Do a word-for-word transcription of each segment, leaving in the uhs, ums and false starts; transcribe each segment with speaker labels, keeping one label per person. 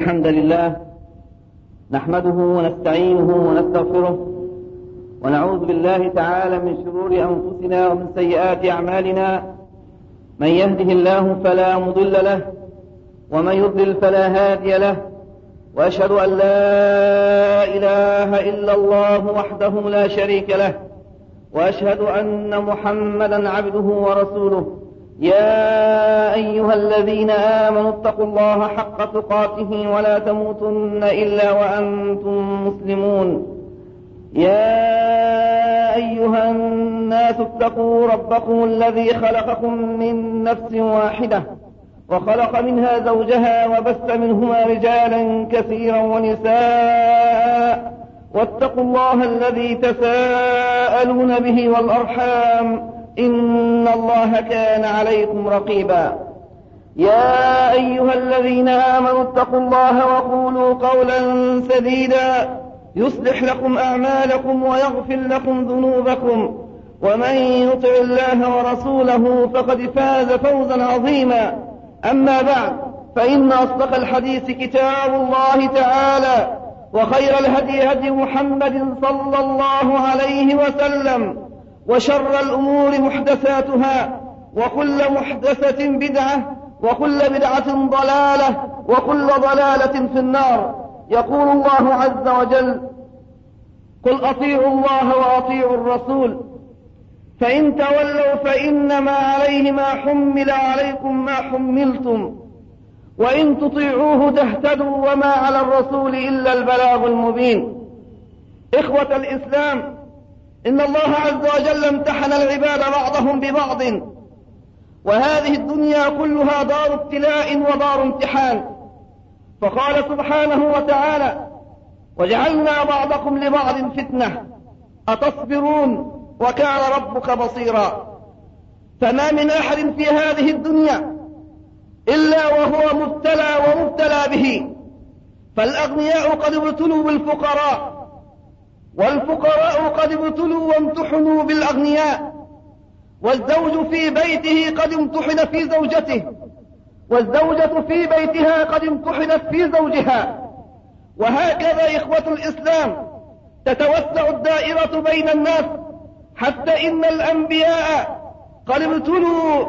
Speaker 1: الحمد لله نحمده ونستعينه ونستغفره ونعوذ بالله تعالى من شرور أنفسنا ومن سيئات أعمالنا. من يهده الله فلا مضل له ومن يضلل فلا هادي له، وأشهد أن لا إله إلا الله وحده لا شريك له، وأشهد أن محمدا عبده ورسوله. يا أيها الذين آمنوا اتقوا الله حق تقاته ولا تموتن إلا وأنتم مسلمون. يا أيها الناس اتقوا ربكم الذي خلقكم من نفس واحدة وخلق منها زوجها وبث منهما رجالا كثيرا ونساء، واتقوا الله الذي تساءلون به والأرحام إن الله كان عليكم رقيبا. يا أيها الذين آمنوا اتقوا الله وقولوا قولا سديدا يصلح لكم أعمالكم ويغفر لكم ذنوبكم، ومن يطع الله ورسوله فقد فاز فوزا عظيما. أما بعد، فإن أصدق الحديث كتاب الله تعالى، وخير الهدي هدي محمد صلى الله عليه وسلم، وشر الأمور محدثاتها، وكل محدثة بدعة، وكل بدعة ضلالة، وكل ضلالة في النار. يقول الله عز وجل: قل أطيعوا الله وأطيعوا الرسول فإن تولوا فإنما عليه ما حمل عليكم ما حملتم وإن تطيعوه تهتدوا وما على الرسول إلا البلاغ المبين. إخوة الإسلام، إن الله عز وجل امتحن العباد بعضهم ببعض، وهذه الدنيا كلها دار ابتلاء ودار امتحان. فقال سبحانه وتعالى: وجعلنا بعضكم لبعض فتنة أتصبرون وكان ربك بصيرا. فما من أحد في هذه الدنيا إلا وهو مبتلى ومبتلى به، فالأغنياء قد ابتلوا بالفقراء، والفقراء قد ابتلوا وامتحنوا بالأغنياء، والزوج في بيته قد امتحن في زوجته، والزوجة في بيتها قد امتحنت في زوجها. وهكذا إخوة الإسلام تتوسع الدائرة بين الناس، حتى إن الأنبياء قد ابتلوا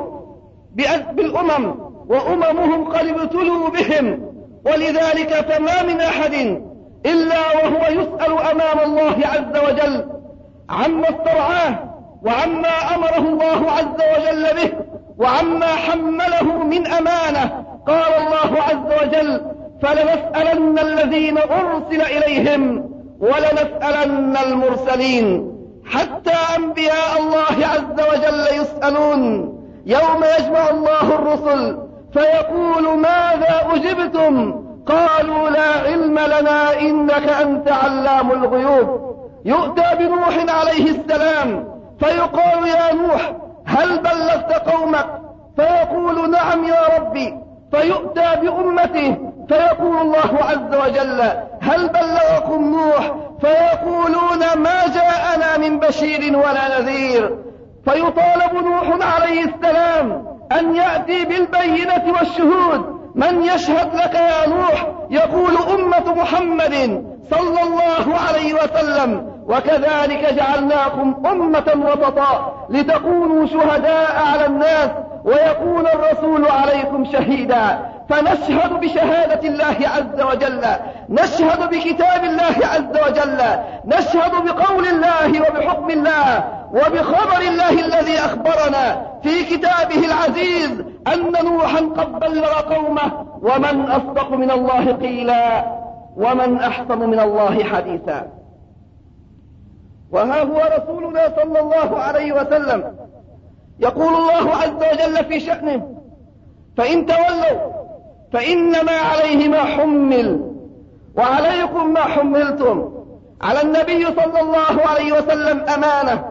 Speaker 1: بالأمم، وأممهم قد ابتلوا بهم. ولذلك فما من أحد إلا وهو يسأل أمام الله عز وجل عما استرعاه، وعما أمره الله عز وجل به، وعما حمله من أمانة. قال الله عز وجل: فلنسألن الذين أرسل إليهم ولنسألن المرسلين. حتى أنبياء الله عز وجل يسألون يوم يجمع الله الرسل فيقول: ماذا أجبتم؟ قالوا: لا علم لنا إنك أنت علام الغيوب. يؤتى بنوح عليه السلام فيقال: يا نوح هل بلغت قومك؟ فيقول: نعم يا ربي. فيؤتى بأمته فيقول الله عز وجل: هل بلغكم نوح؟ فيقولون: ما جاءنا من بشير ولا نذير. فيطالب نوح عليه السلام أن يأتي بالبينة والشهود. من يشهد لك يا نوح؟ يقول: أمة محمد صلى الله عليه وسلم. وكذلك جعلناكم أمة وسطا لتكونوا شهداء على الناس ويكون الرسول عليكم شهيدا. فنشهد بشهادة الله عز وجل، نشهد بكتاب الله عز وجل، نشهد بقول الله وبحكم الله وبخبر الله الذي أخبرنا في كتابه العزيز أن نوحا قد بلغ قومه. ومن أصدق من الله قيلا ومن أحسن من الله حديثا. وها هو رسولنا صلى الله عليه وسلم يقول الله عز وجل في شأنه: فإن تولوا فإنما عليه ما حمل وعليكم ما حملتم. على النبي صلى الله عليه وسلم أمانة،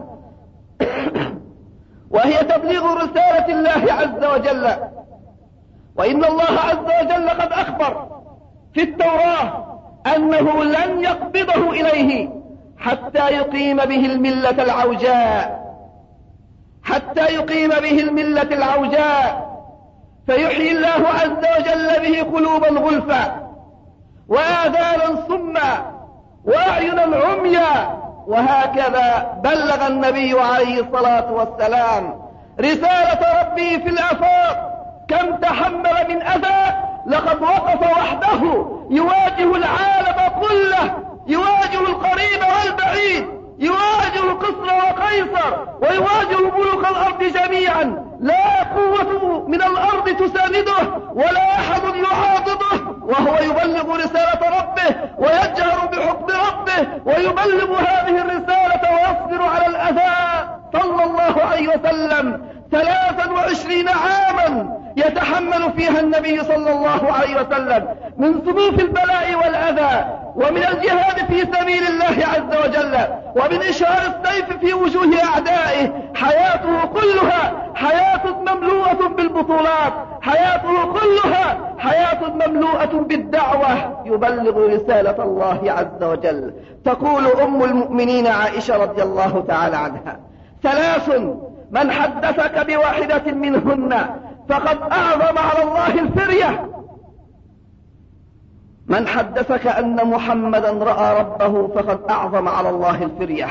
Speaker 1: وهي تبليغ رسالة الله عز وجل. وإن الله عز وجل قد أخبر في التوراة أنه لن يقبضه إليه حتى يقيم به الملة العوجاء، حتى يقيم به الملة العوجاء، فيحيي الله عز وجل به قلوبا غلفا،
Speaker 2: وآذانا صما وأعينا عميا. وهكذا بلغ النبي عليه الصلاة والسلام رسالة ربه في الآفاق. كم تحمل من أذى، لقد وقف وحده يواجه العالم كله، يواجه القريب والبعيد، يواجه قصر وقيصر، ويواجه ملوك الأرض جميعا. لا قوة من الأرض تسانده ولا أحد يعاضده، وهو يبلغ رسالة ربه ويجهر بحكم ربه ويبلغ هذه الرسالة ويصبر على الأذى صلى الله عليه وسلم ثلاثا وعشرين عاما يتحمل فيها النبي صلى الله عليه وسلم من صنوف البلاء والأذى، ومن الجهاد في سبيل الله عز وجل، ومن إشهار السيف في وجوه أعدائه. حياته كلها حياة مملوءة بالبطولات، حياته كلها حياة مملوءة بالدعوة، يبلغ رسالة الله عز وجل. تقول أم المؤمنين عائشة رضي الله تعالى عنها: ثلاث من حدثك بواحدة منهن فقد أعظم على الله الفرية. من حدثك أن محمدا رأى ربه فقد أعظم على الله الفرية.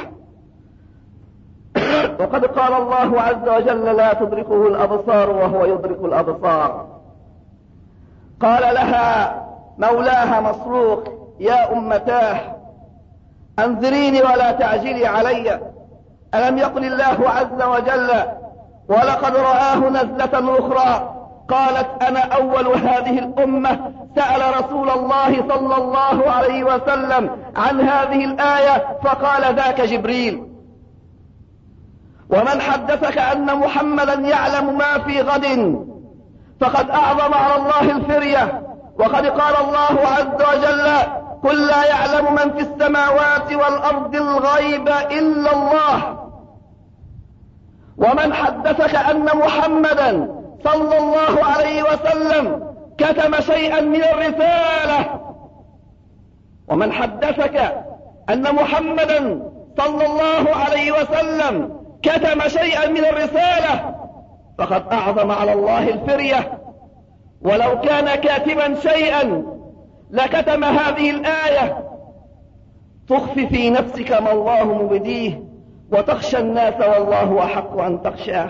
Speaker 2: وقد قال الله عز وجل: لا تدركه الأبصار وهو يدرك الأبصار. قال لها مولاها مسروق: يا أمتاه أنذريني ولا تعجلي علي. ألم يقل الله عز وجل: ولقد رآه نزلة أخرى؟ قالت: أنا أول هذه الأمة سأل رسول الله صلى الله عليه وسلم عن هذه الآية فقال: ذاك جبريل. ومن حدثك أن محمدا يعلم ما في غد فقد أعظم على الله الفرية. وقد قال الله عز وجل: قل لا يعلم من في السماوات والأرض الغيب إلا الله. ومن حدثك أن محمدا صلى الله عليه وسلم كتم شيئا من الرسالة. ومن حدثك أن محمدا صلى الله عليه وسلم كتم شيئا من الرسالة فقد أعظم على الله الفرية. ولو كان كاتبا شيئا لكتم هذه الآية: تخفي في نفسك ما الله مبديه وتخشى الناس والله أحق أن تخشاه.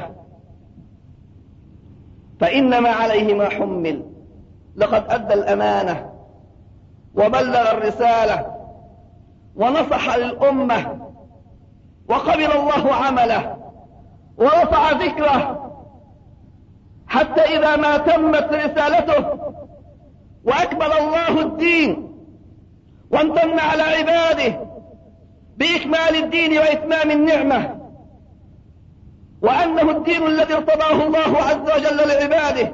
Speaker 2: فإنما عليه ما حمل. لقد أدى الأمانة وبلغ الرسالة ونصح للأمة، وقبل الله عمله ورفع ذكره، حتى إذا ما تمت رسالته وأكمل الله الدين وامتن على عباده بإكمال الدين وإتمام النعمة، وأنه الدين الذي ارتضاه الله عز وجل لعباده،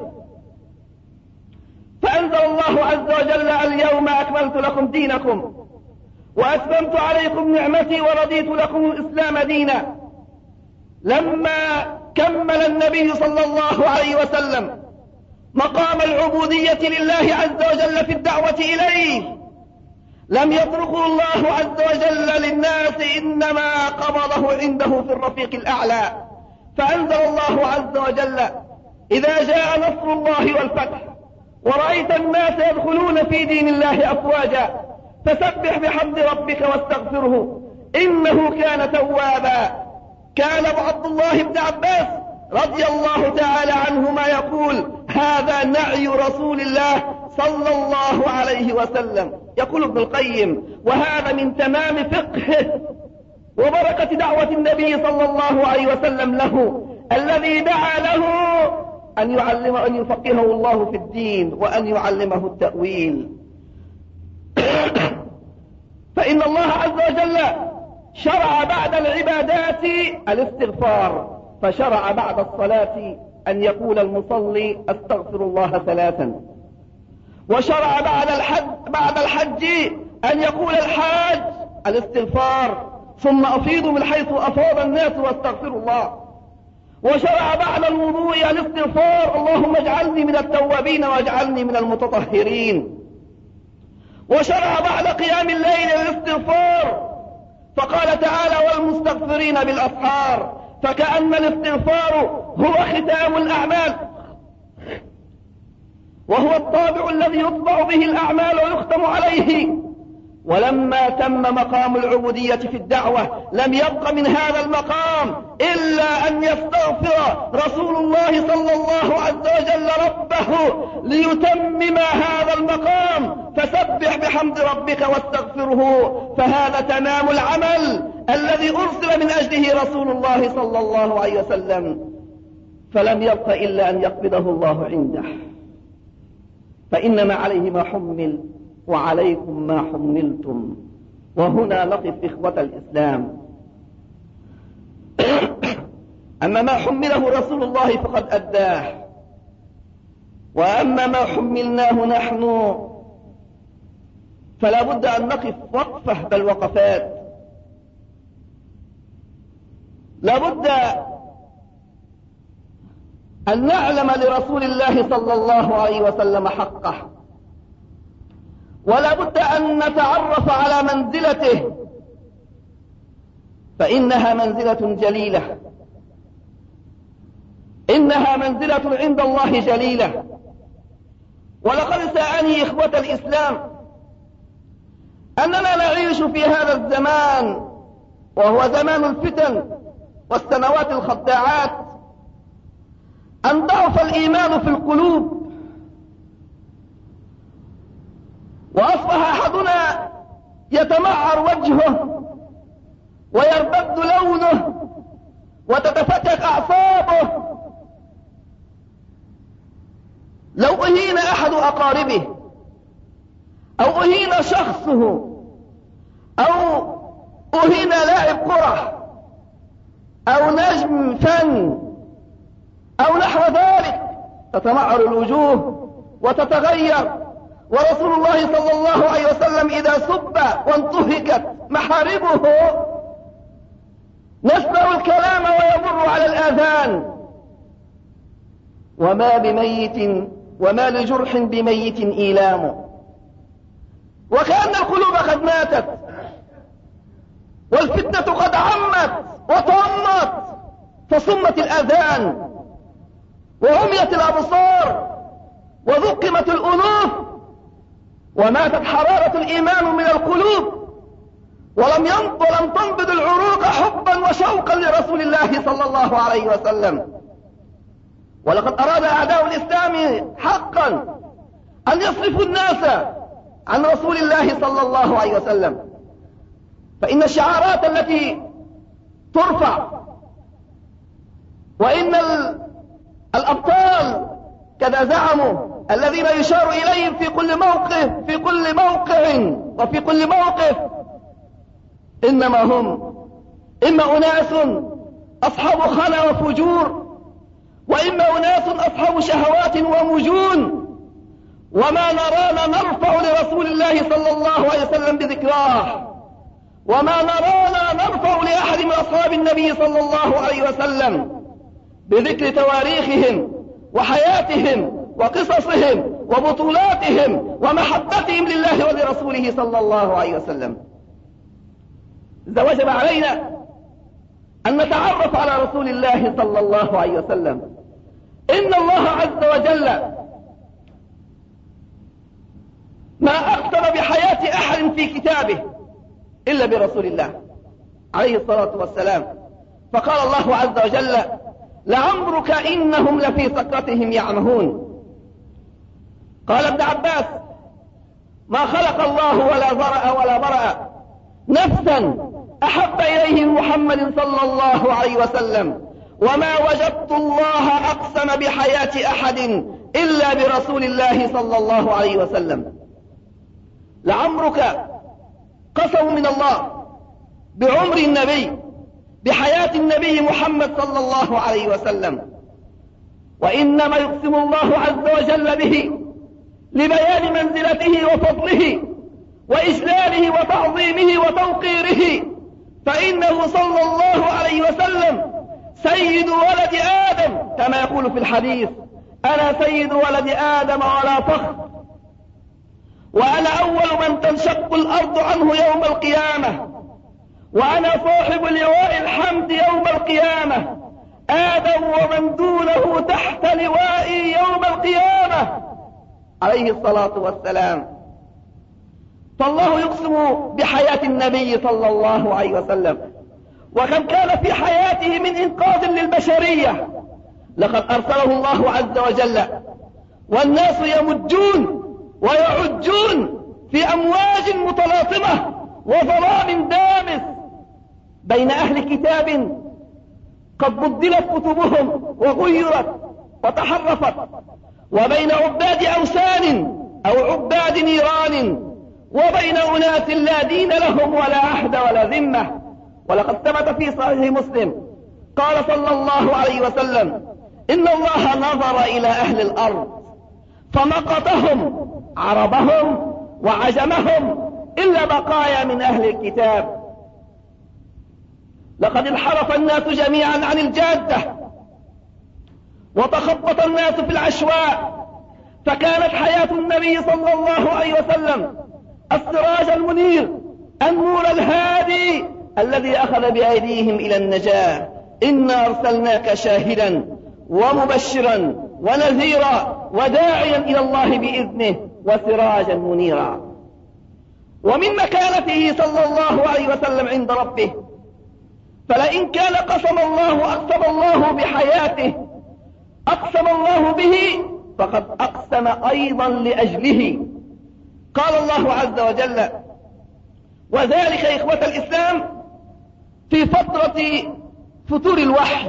Speaker 2: فأنزل الله عز وجل: اليوم أكملت لكم دينكم وأتممت عليكم نعمتي ورضيت لكم الإسلام دينا. لما كمل النبي صلى الله عليه وسلم مقام العبودية لله عز وجل في الدعوة إليه، لم يتركه الله عز وجل للناس، إنما قبضه عنده في الرفيق الأعلى. فأنزل الله عز وجل: إذا جاء نصر الله والفتح ورأيت الناس يدخلون في دين الله أفواجا فسبح بحمد ربك واستغفره إنه كان توابا. كان عبد الله بن عباس رضي الله تعالى عنهما يقول: هذا نعي رسول الله صلى الله عليه وسلم. يقول ابن القيم: وهذا من تمام فقهه وبركة دعوة النبي صلى الله عليه وسلم له، الذي دعا له أن يعلم أن يفقهه الله في الدين وأن يعلمه التأويل. فإن الله عز وجل شرع بعد العبادات الاستغفار، فشرع بعد الصلاة أن يقول المصلي: أستغفر الله ثلاثا. وشرع بعد الحج بعد الحج أن يقول الحاج: الاستغفار، ثم أفيضوا من حيث أفاض الناس واستغفروا الله. وشرع بعد الوضوء الاستغفار: اللهم اجعلني من التوابين واجعلني من المتطهرين. وشرع بعد قيام الليل الاستغفار، فقال تعالى: والمستغفرين بالأسحار. فكأن الاستغفار هو ختام الأعمال وهو الطابع الذي يطبع به الأعمال ويختم عليه. ولما تم مقام العبودية في الدعوة لم يبق من هذا المقام إلا أن يستغفر رسول الله صلى الله عز وجل ربه ليتمم هذا المقام. فسبح بحمد ربك واستغفره، فهذا تمام العمل الذي أرسل من أجله رسول الله صلى الله عليه وسلم. فلم يبق إلا أن يقبضه الله عنده، فإنما عليه ما حمل وعليكم ما حملتم. وهنا نقف إخوة الإسلام. أما ما حمله رسول الله فقد أداه، وأما ما حملناه نحن فلا بد أن نقف وقفة بل وقفات. لا بد أن نعلم لرسول الله صلى الله عليه وسلم حقه، ولا بد أن نتعرف على منزلته، فإنها منزلة جليلة، إنها منزلة عند الله جليلة. ولقد ساءني إخوة الإسلام أننا نعيش في هذا الزمان، وهو زمان الفتن والسنوات الخداعات، أن ضعف الإيمان في القلوب، وأصبح أحدنا يتمعر وجهه ويرتد لونه وتتفكك أعصابه لو أهين أحد أقاربه أو أهين شخصه أو أهين لاعب كرة أو نجم فن أو نحو ذلك، تتمعر الوجوه وتتغير. ورسول الله صلى الله عليه وسلم إذا سب وانتهكت محاربه نسمع الكلام ويمر على الآذان. وما بميت وما لجرح بميت إيلام، وكأن القلوب قد ماتت والفتنة قد عمت وطمت، فصمت الآذان وعميت الأبصار وذقمت الأنوف، وماتت حرارة الإيمان من القلوب، ولم ولم تنبض العروق حبا وشوقا لرسول الله صلى الله عليه وسلم. ولقد أراد أعداء الإسلام حقا أن يصرفوا الناس عن رسول الله صلى الله عليه وسلم، فإن الشعارات التي ترفع وإن الأبطال كذا زعموا الذين يشار إليهم في كل موقف في كل موقع وفي كل موقف إنما هم إما أناس أصحاب خنا وفجور، وإما أناس أصحاب شهوات ومجون، وما نرانا نرفع لرسول الله صلى الله عليه وسلم بذكراه، وما نرانا نرفع لأحد من أصحاب النبي صلى الله عليه وسلم بذكر تواريخهم وحياتهم وقصصهم وبطولاتهم ومحبتهم لله ولرسوله صلى الله عليه وسلم. إذا وجب علينا أن نتعرف على رسول الله صلى الله عليه وسلم. إن الله عز وجل ما أختم بحياة أحد في كتابه إلا برسول الله عليه الصلاة والسلام. فقال الله عز وجل: لعمرك إنهم لفي سكرتهم يعمهون. قال ابن عباس: ما خلق الله ولا ذرأ ولا برأ نفسا أحب إليه محمد صلى الله عليه وسلم، وما وجدت الله أقسم بحياة أحد إلا برسول الله صلى الله عليه وسلم. لعمرك قسم من الله بعمر النبي، بحياة النبي محمد صلى الله عليه وسلم، وإنما يقسم الله عز وجل به لبيان منزلته وفضله وإجلاله وتعظيمه وتوقيره، فإنه صلى الله عليه وسلم سيد ولد آدم، كما يقول في الحديث: أنا سيد ولد آدم ولا فخر، وأنا أول من تنشق الأرض عنه يوم القيامة، وأنا صاحب لواء الحمد يوم القيامة، آدم ومن دونه تحت لوائي يوم القيامة. عليه الصلاة والسلام. فالله يقسم بحياة النبي صلى الله عليه وسلم، وكم كان في حياته من إنقاذ للبشرية. لقد أرسله الله عز وجل والناس يمجون ويعجون في أمواج متلاطمة وظلام دامس بين أهل كتاب قد بدلت كتبهم وغيرت وتحرفت، وبين عباد أوثان أو عباد نيران، وبين أناس لا دين لهم ولا عهد ولا ذمة. ولقد ثبت في صحيح مسلم قال صلى الله عليه وسلم: إن الله نظر إلى أهل الأرض فمقتهم عربهم وعجمهم إلا بقايا من أهل الكتاب. لقد انحرف الناس جميعا عن الجادة وتخبط الناس في العشواء، فكانت حياة النبي صلى الله عليه وسلم السراج المنير، النور الهادي الذي أخذ بأيديهم إلى النجاة. إنا أرسلناك شاهدا ومبشرا ونذيرا وداعيا إلى الله بإذنه وسراجا منيرا. ومن مكانته صلى الله عليه وسلم عند ربه، فلئن كان قسم الله أقسم الله بحياته أقسم الله به فقد أقسم أيضا لأجله. قال الله عز وجل: وذلك إخوة الإسلام في فترة فتور الوحي.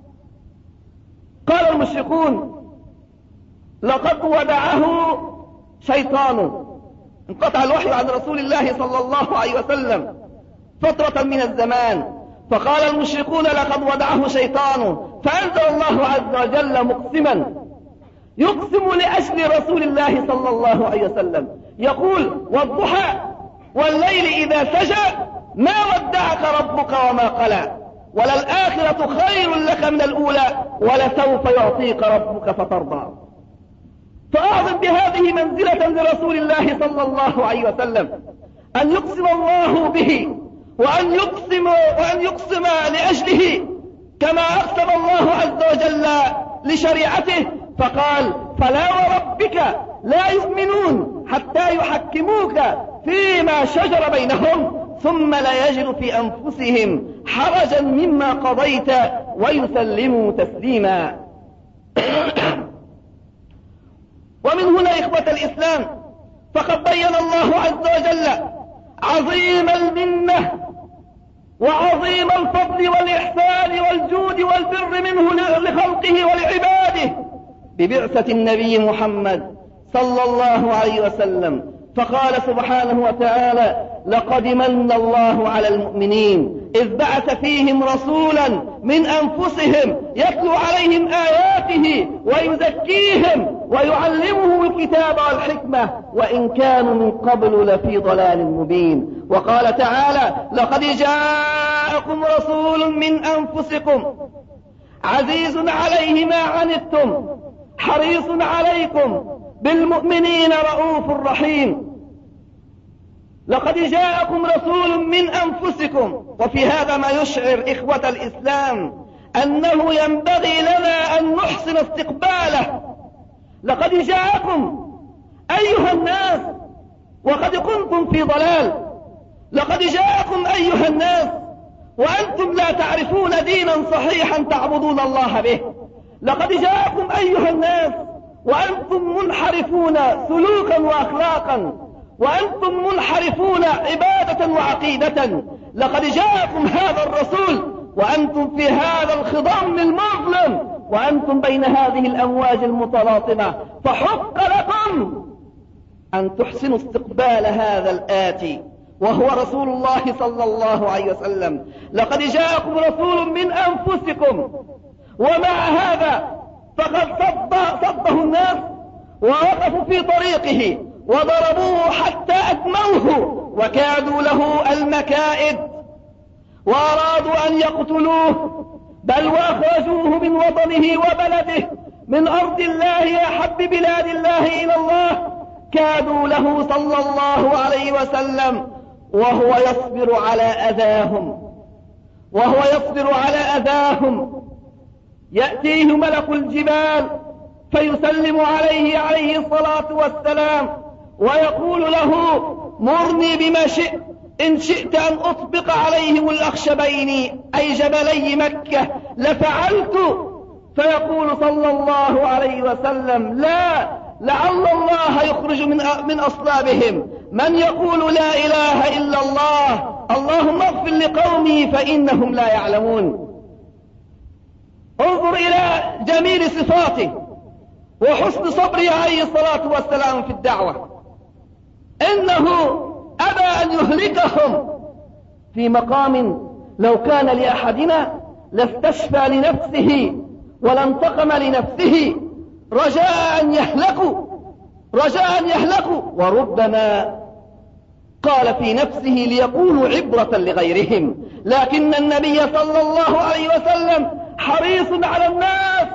Speaker 2: قال المشركون: لقد ودعه شيطان. انقطع الوحي عن رسول الله صلى الله عليه وسلم فترة من الزمان، فقال المشركون: لقد ودعه شيطان. فأنزل الله عز وجل مقسما يقسم لأجل رسول الله صلى الله عليه وسلم، يقول: والضحى والليل إذا سجى ما ودعك ربك وما قلى، وللآخرة خير لك من الأولى ولسوف يعطيك ربك فترضى. فأعظم بهذه منزلة لرسول الله صلى الله عليه وسلم أن يقسم الله به، وأن يقسم, وأن يقسم لأجله، كما أقسم الله عز وجل لشريعته فقال: فلا وربك لا يؤمنون حتى يحكموك فيما شجر بينهم ثم لا يجدوا في أنفسهم حرجا مما قضيت ويسلموا تسليما. ومن هنا إخوة الإسلام فقد بين الله عز وجل عظيم المنة وعظيم الفضل والإحسان والجود والبر منه لخلقه ولعباده ببعثة النبي محمد صلى الله عليه وسلم. فقال سبحانه وتعالى: لقد من الله على المؤمنين إذ بعث فيهم رسولا من أنفسهم يتلو عليهم آياته ويزكيهم ويعلمهم الكتاب والحكمة وإن كانوا من قبل لفي ضلال مبين. وقال تعالى: لقد جاءكم رسول من أنفسكم عزيز عليه ما عنتم حريص عليكم بالمؤمنين رؤوف رحيم. لقد جاءكم رسول من أنفسكم. وفي هذا ما يشعر إخوة الإسلام أنه ينبغي لنا أن نحسن استقباله. لقد جاءكم أيها الناس وقد كنتم في ضلال، لقد جاءكم أيها الناس وأنتم لا تعرفون دينا صحيحا تعبدون الله به، لقد جاءكم أيها الناس وأنتم منحرفون سلوكا وأخلاقا، وأنتم منحرفون عبادة وعقيدة. لقد جاءكم هذا الرسول وأنتم في هذا الخضم المظلم، وأنتم بين هذه الأمواج المتلاطمة، فحق لكم أن تحسنوا استقبال هذا الآتي وهو رسول الله صلى الله عليه وسلم. لقد جاءكم رسول من أنفسكم. ومع هذا فقد صد صده الناس ووقفوا في طريقه وضربوه حتى أدموه وكادوا له المكائد وأرادوا أن يقتلوه، بل وأخرجوه من وطنه وبلده من أرض الله أحب بلاد الله إلى الله. كادوا له صلى الله عليه وسلم وهو يصبر على أذاهم وهو يصبر على أذاهم. يأتيه ملك الجبال فيسلم عليه عليه الصلاة والسلام ويقول له: مرني بما شئت، إن شئت أن أطبق عليهم الأخشبين أي جبلي مكة لفعلت. فيقول صلى الله عليه وسلم: لا، لعل الله يخرج من من أصلابهم من يقول لا إله إلا الله، اللهم اغفر لقومي فإنهم لا يعلمون. انظر إلى جميل صفاته وحسن صبره عليه الصلاة والسلام في الدعوة. إنه أبى أن يهلكهم في مقام لو كان لأحدنا لاستشفى لنفسه ولانتقم لنفسه رجاء أن يهلكوا رجاء أن يهلكوا وربما قال في نفسه ليكونوا عبرة لغيرهم. لكن النبي صلى الله عليه وسلم حريص على الناس.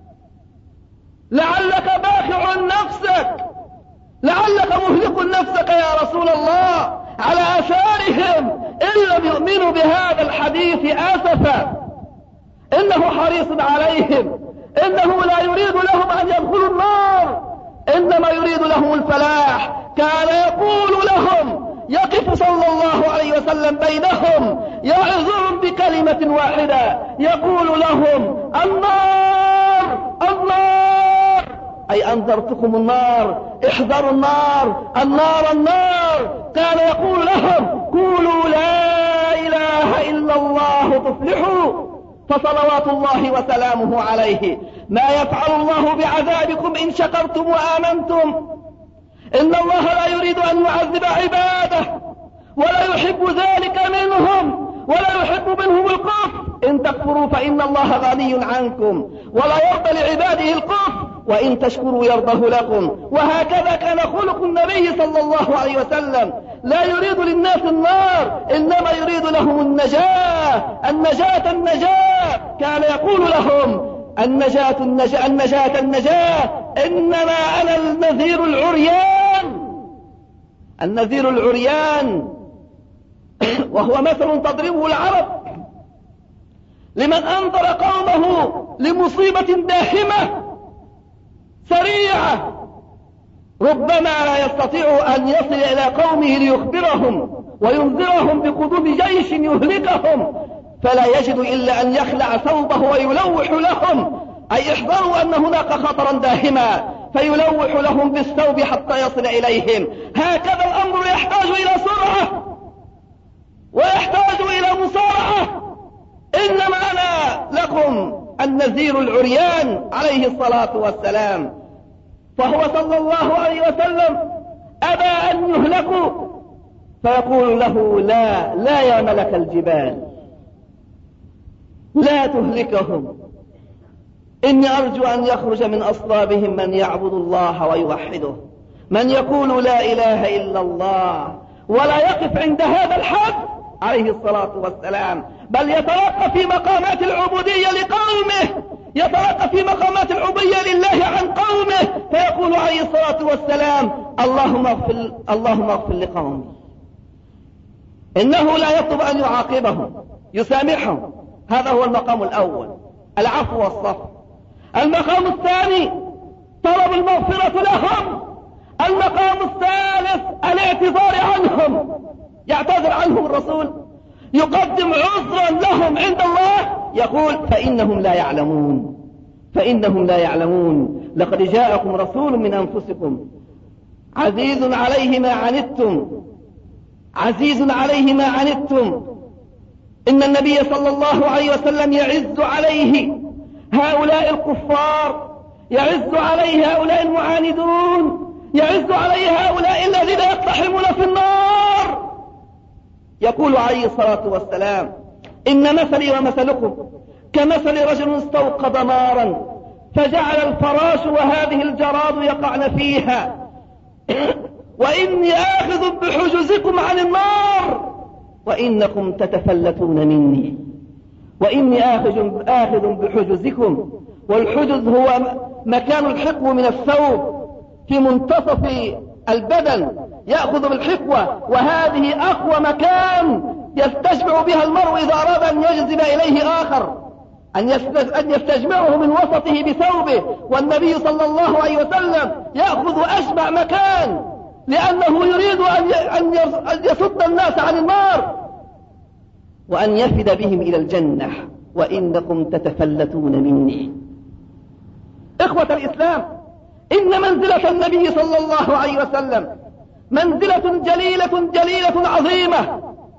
Speaker 2: لعلك باخع نفسك، لعلك مهلك نفسك يا رسول الله على آثارهم إن لم يؤمنوا بهذا الحديث آسفا. إنه حريص عليهم، إنه لا يريد لهم أن يدخلوا النار، إنما يريد لهم الفلاح. كان يقول لهم، يقف صلى الله عليه وسلم بينهم يعظهم بكلمة واحدة، يقول لهم: النار النار، أي أنذرتكم النار، احذروا النار، النار النار. كان يقول لهم: قولوا لا إله إلا الله تفلحوا. فصلوات الله وسلامه عليه: ما يفعل الله بعذابكم إن شكرتم وآمنتم. إن الله لا يريد أن يعذب عباده ولا يحب ذلك منهم، ولا يحب منهم الكفر. إن تكفروا فإن الله غني عنكم ولا يرضى لعباده الكفر، وإن تشكروا يرضه لكم. وهكذا كان خلق النبي صلى الله عليه وسلم، لا يريد للناس النار، إنما يريد لهم النجاة النجاة النجاة. كان يقول لهم: النجاة النجاة النجاة النجاة، إنما أنا النذير العريان. النذير العريان وهو مثل تضربه العرب لمن أنذر قومه لمصيبة داهمة سريعة، ربما لا يستطيع أن يصل إلى قومه ليخبرهم وينذرهم بقدوم جيش يهلكهم، فلا يجد إلا أن يخلع ثوبه ويلوح لهم، أي احذروا أن هناك خطرا داهما، فيلوح لهم بالثوب حتى يصل إليهم. هكذا الأمر يحتاج إلى سرعة ويحتاج إلى مسارعة. إنما أنا لكم النذير العريان عليه الصلاة والسلام. فهو صلى الله عليه وسلم أبى أن يهلكوا، فيقول له: لا لا يا ملك الجبال، لا تهلكهم، إني أرجو أن يخرج من أصلابهم من يعبد الله ويوحده، من يقول لا إله إلا الله، ولا يقف عند هذا الحد عليه الصلاة والسلام، بل يترقى في مقامات العبودية لقومه، يترقى في مقامات العبودية لله عن قومه، فيقول عليه الصلاة والسلام: اللهم اغفر, اللهم اغفر لقومي. إنه لا يطلب أن يعاقبهم، يسامحهم. هذا هو المقام الأول، العفو والصفح. المقام الثاني طلب المغفرة لهم. المقام الثالث الاعتذار عنهم، يعتذر عنهم الرسول، يقدم عذرا لهم عند الله، يقول: فإنهم لا يعلمون فإنهم لا يعلمون لقد جاءكم رسول من أنفسكم عزيز عليه ما عنتم عزيز عليه ما عنتم إن النبي صلى الله عليه وسلم يعز عليه هؤلاء الكفار، يعز عليه هؤلاء المعاندون، يعز عليه هؤلاء الذين يقتحمون في النار. يقول عليه الصلاة والسلام: إن مثلي ومثلكم كمثل رجل استوقد نارا فجعل الفراش وهذه الجراد يقعن فيها، وإني آخذ بحجزكم عن النار وإنكم تتفلتون مني، وإني آخذ, آخذ بحجزكم. والحجز هو مكان الحقو من الثوب في منتصف البدن، يأخذ بالحقوة، وهذه أقوى مكان يستشبع بها المرء إذا أراد أن يجذب إليه آخر. أن يستجمعه من وسطه بثوبه، والنبي صلى الله عليه وسلم يأخذ أشبع مكان لأنه يريد أن يصد الناس عن النار وأن يفد بهم إلى الجنة، وإنكم تتفلتون مني. إخوة الإسلام، إن منزلة النبي صلى الله عليه وسلم منزلة جليلة جليلة عظيمة،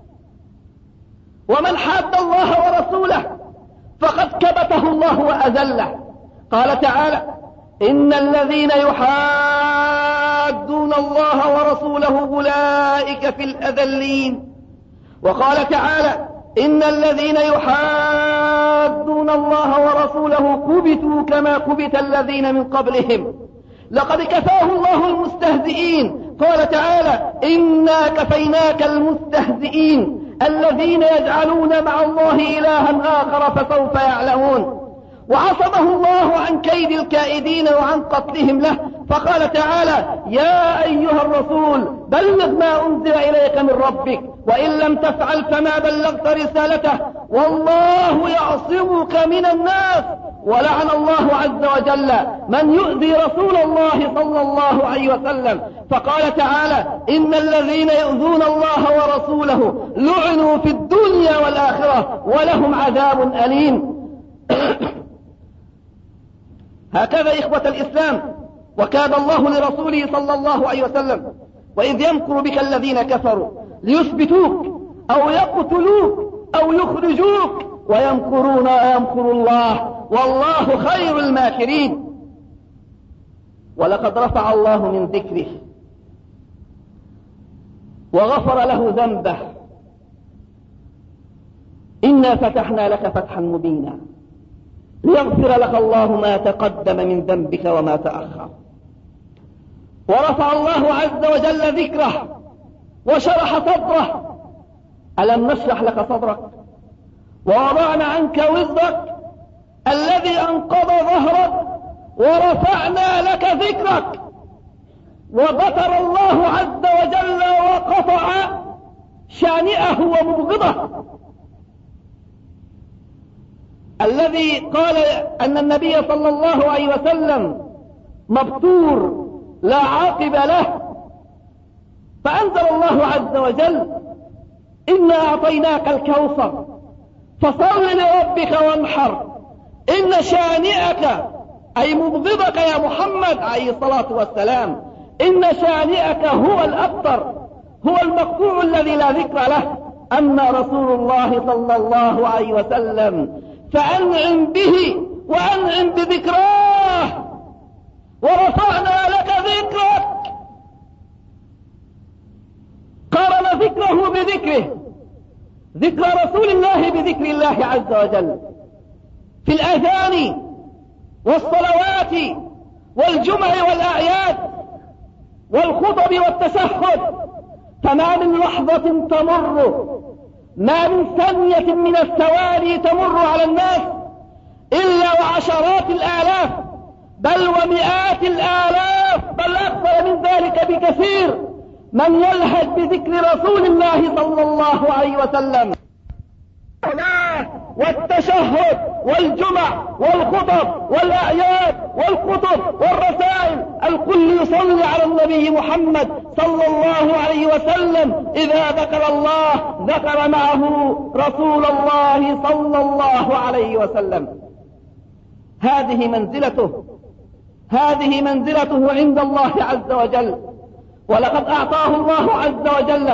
Speaker 2: ومن حاد الله ورسوله فقد كبته الله وأذله. قال تعالى: إن الذين يحادون الله ورسوله أولئك في الأذلين. وقال تعالى: إن الذين يحادون الله ورسوله كبتوا كما كبت الذين من قبلهم لقد كفاه الله المستهزئين. قال تعالى: إنا كفيناك المستهزئين الذين يجعلون مع الله إلها آخر فسوف يعلمون. وعصمه الله عن كيد الكائدين وعن قتلهم له، فقال تعالى: يا أيها الرسول بلغ ما أنزل إليك من ربك وإن لم تفعل فما بلغت رسالته والله يعصمك من الناس. ولعن الله عز وجل من يؤذي رسول الله صلى الله عليه وسلم، فقال تعالى: إن الذين يؤذون الله ورسوله لعنوا في الدنيا والآخرة ولهم عذاب أليم. هكذا إخوة الإسلام وكاد الله لرسوله صلى الله عليه وسلم: وإذ يمكر بك الذين كفروا ليثبتوك أو يقتلوك أو يخرجوك ويمكرون ويمكر الله والله خير الماكرين. ولقد رفع الله من ذكره وغفر له ذنبه. إنا فتحنا لك فتحا مبينا ليغفر لك الله ما تقدم من ذنبك وما تأخر. ورفع الله عز وجل ذكره وشرح صدره. ألم نشرح لك صدرك ووضعنا عنك وزرك الذي أنقض ظهرك ورفعنا لك ذكرك. وبتر الله عز وجل وقطع شانئه ومبغضه الذي قال أن النبي صلى الله عليه وسلم مبتور لا عاقب له. فأنزل الله عز وجل: إنا أعطيناك الكوثر فصل لربك وانحر إن شانئك أي مبغضك يا محمد عليه الصلاة والسلام، إن شانئك هو الأبتر، هو المقطوع الذي لا ذكر له. أما رسول الله صلى الله عليه وسلم فأنعم به وأنعم بذكراه ورفعنا لك ذكرك. قارن ذكره بذكره، ذكر رسول الله بذكر الله عز وجل في الأذان والصلوات والجمع والأعياد والخطب والتشهد. فما من لحظة تمر، ما من ثانية من الثواني تمر على الناس إلا وعشرات الآلاف بل ومئات الآلاف بل أكثر من ذلك بكثير من يلهج بذكر رسول الله صلى الله عليه وسلم. والتشهد والجمع والخطب والأعياد والكتب والرسائل الكل يصلي على النبي محمد صلى الله عليه وسلم. إذا ذكر الله ذكر معه رسول الله صلى الله عليه وسلم. هذه منزلته، هذه منزلته عند الله عز وجل. ولقد أعطاه الله عز وجل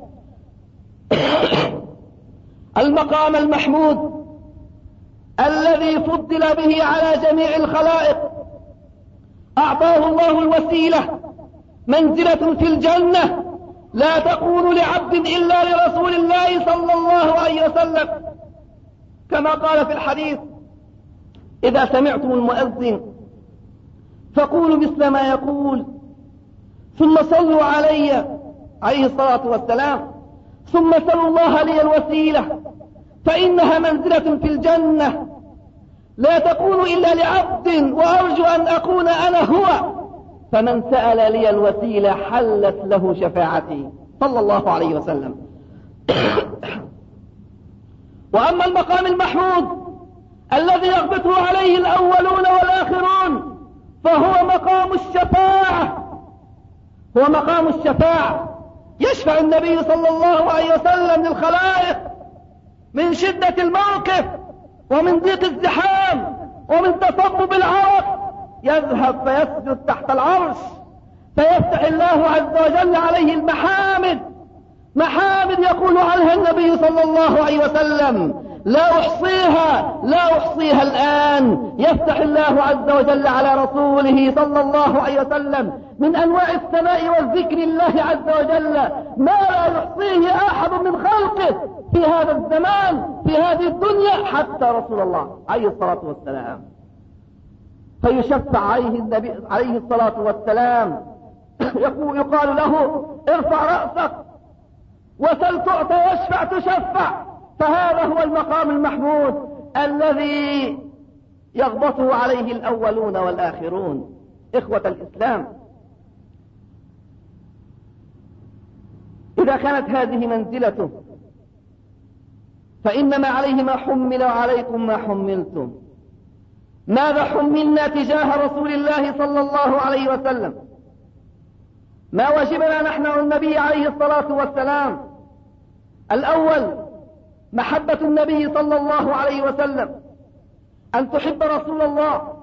Speaker 2: المقام المحمود الذي فضل به على جميع الخلائق. أعطاه الله الوسيلة، منزلة في الجنة لا تكون لعبد إلا لرسول الله صلى الله عليه وسلم، كما قال في الحديث: إذا سمعتم المؤذن فقولوا مثل ما يقول ثم صلوا علي عليه الصلاة والسلام ثم سلوا الله لي الوسيلة فإنها منزلة في الجنة لا تكون إلا لعبد وأرجو أن أكون أنا هو، فمن سأل لي الوسيلة حلت له شفاعتي صلى الله عليه وسلم. وأما المقام المحمود الذي يغبطه عليه الأولون والآخرون، فهو مقام الشفاعة، هو مقام الشفاعة. يشفع النبي صلى الله عليه وسلم للخلائق من شدة الموقف ومن ضيق الزحام ومن تصبب العرق، يذهب فيسجد تحت العرش فيفتح الله عز وجل عليه المحامد، محامد يقول عنها النبي صلى الله عليه وسلم لا أحصيها لا أحصيها الآن. يفتح الله عز وجل على رسوله صلى الله عليه وسلم من أنواع الثناء والذكر الله عز وجل ما لا يحصيه أحد من خلقه في هذا الزمان في هذه الدنيا حتى رسول الله عليه الصلاة والسلام. فيشفع عليه النبي عليه الصلاة والسلام، يقال له ارفع رأسك وسل تعطى واشفع تشفع. فهذا هو المقام المحمود الذي يغبطه عليه الأولون والآخرون. إخوة الإسلام، إذا كانت هذه منزلته فإنما عليه ما حمل وعليكم ما حملتم. ماذا حملنا تجاه رسول الله صلى الله عليه وسلم؟ ما واجبنا نحن والنبي عليه الصلاة والسلام؟ الأول محبة النبي صلى الله عليه وسلم، أن تحب رسول الله.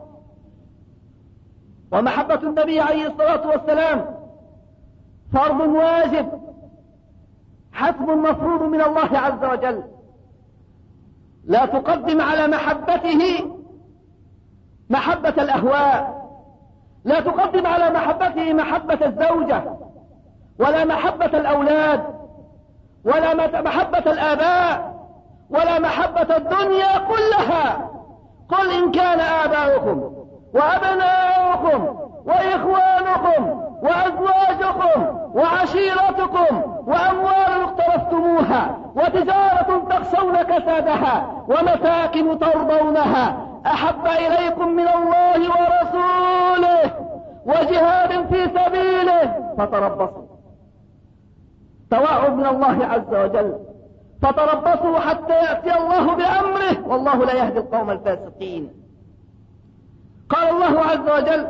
Speaker 2: ومحبة النبي عليه الصلاة والسلام فرض واجب، حتم مفروض من الله عز وجل. لا تقدم على محبته محبة الأهواء، لا تقدم على محبته محبة الزوجة ولا محبة الأولاد ولا محبة الآباء ولا محبة الدنيا كلها. قل إن كان آباؤكم وأبناؤكم وإخوانكم وأزواجكم وعشيرتكم وأموال اقترفتموها وتجارة تخشون كسادها ومساكن ترضونها أحب إليكم من الله ورسوله وجهاد في سبيله فتربصوا. توعد من الله عز وجل، فتربصوا حتى يأتي الله بأمره والله لا يهدي القوم الفاسقين. قال الله عز وجل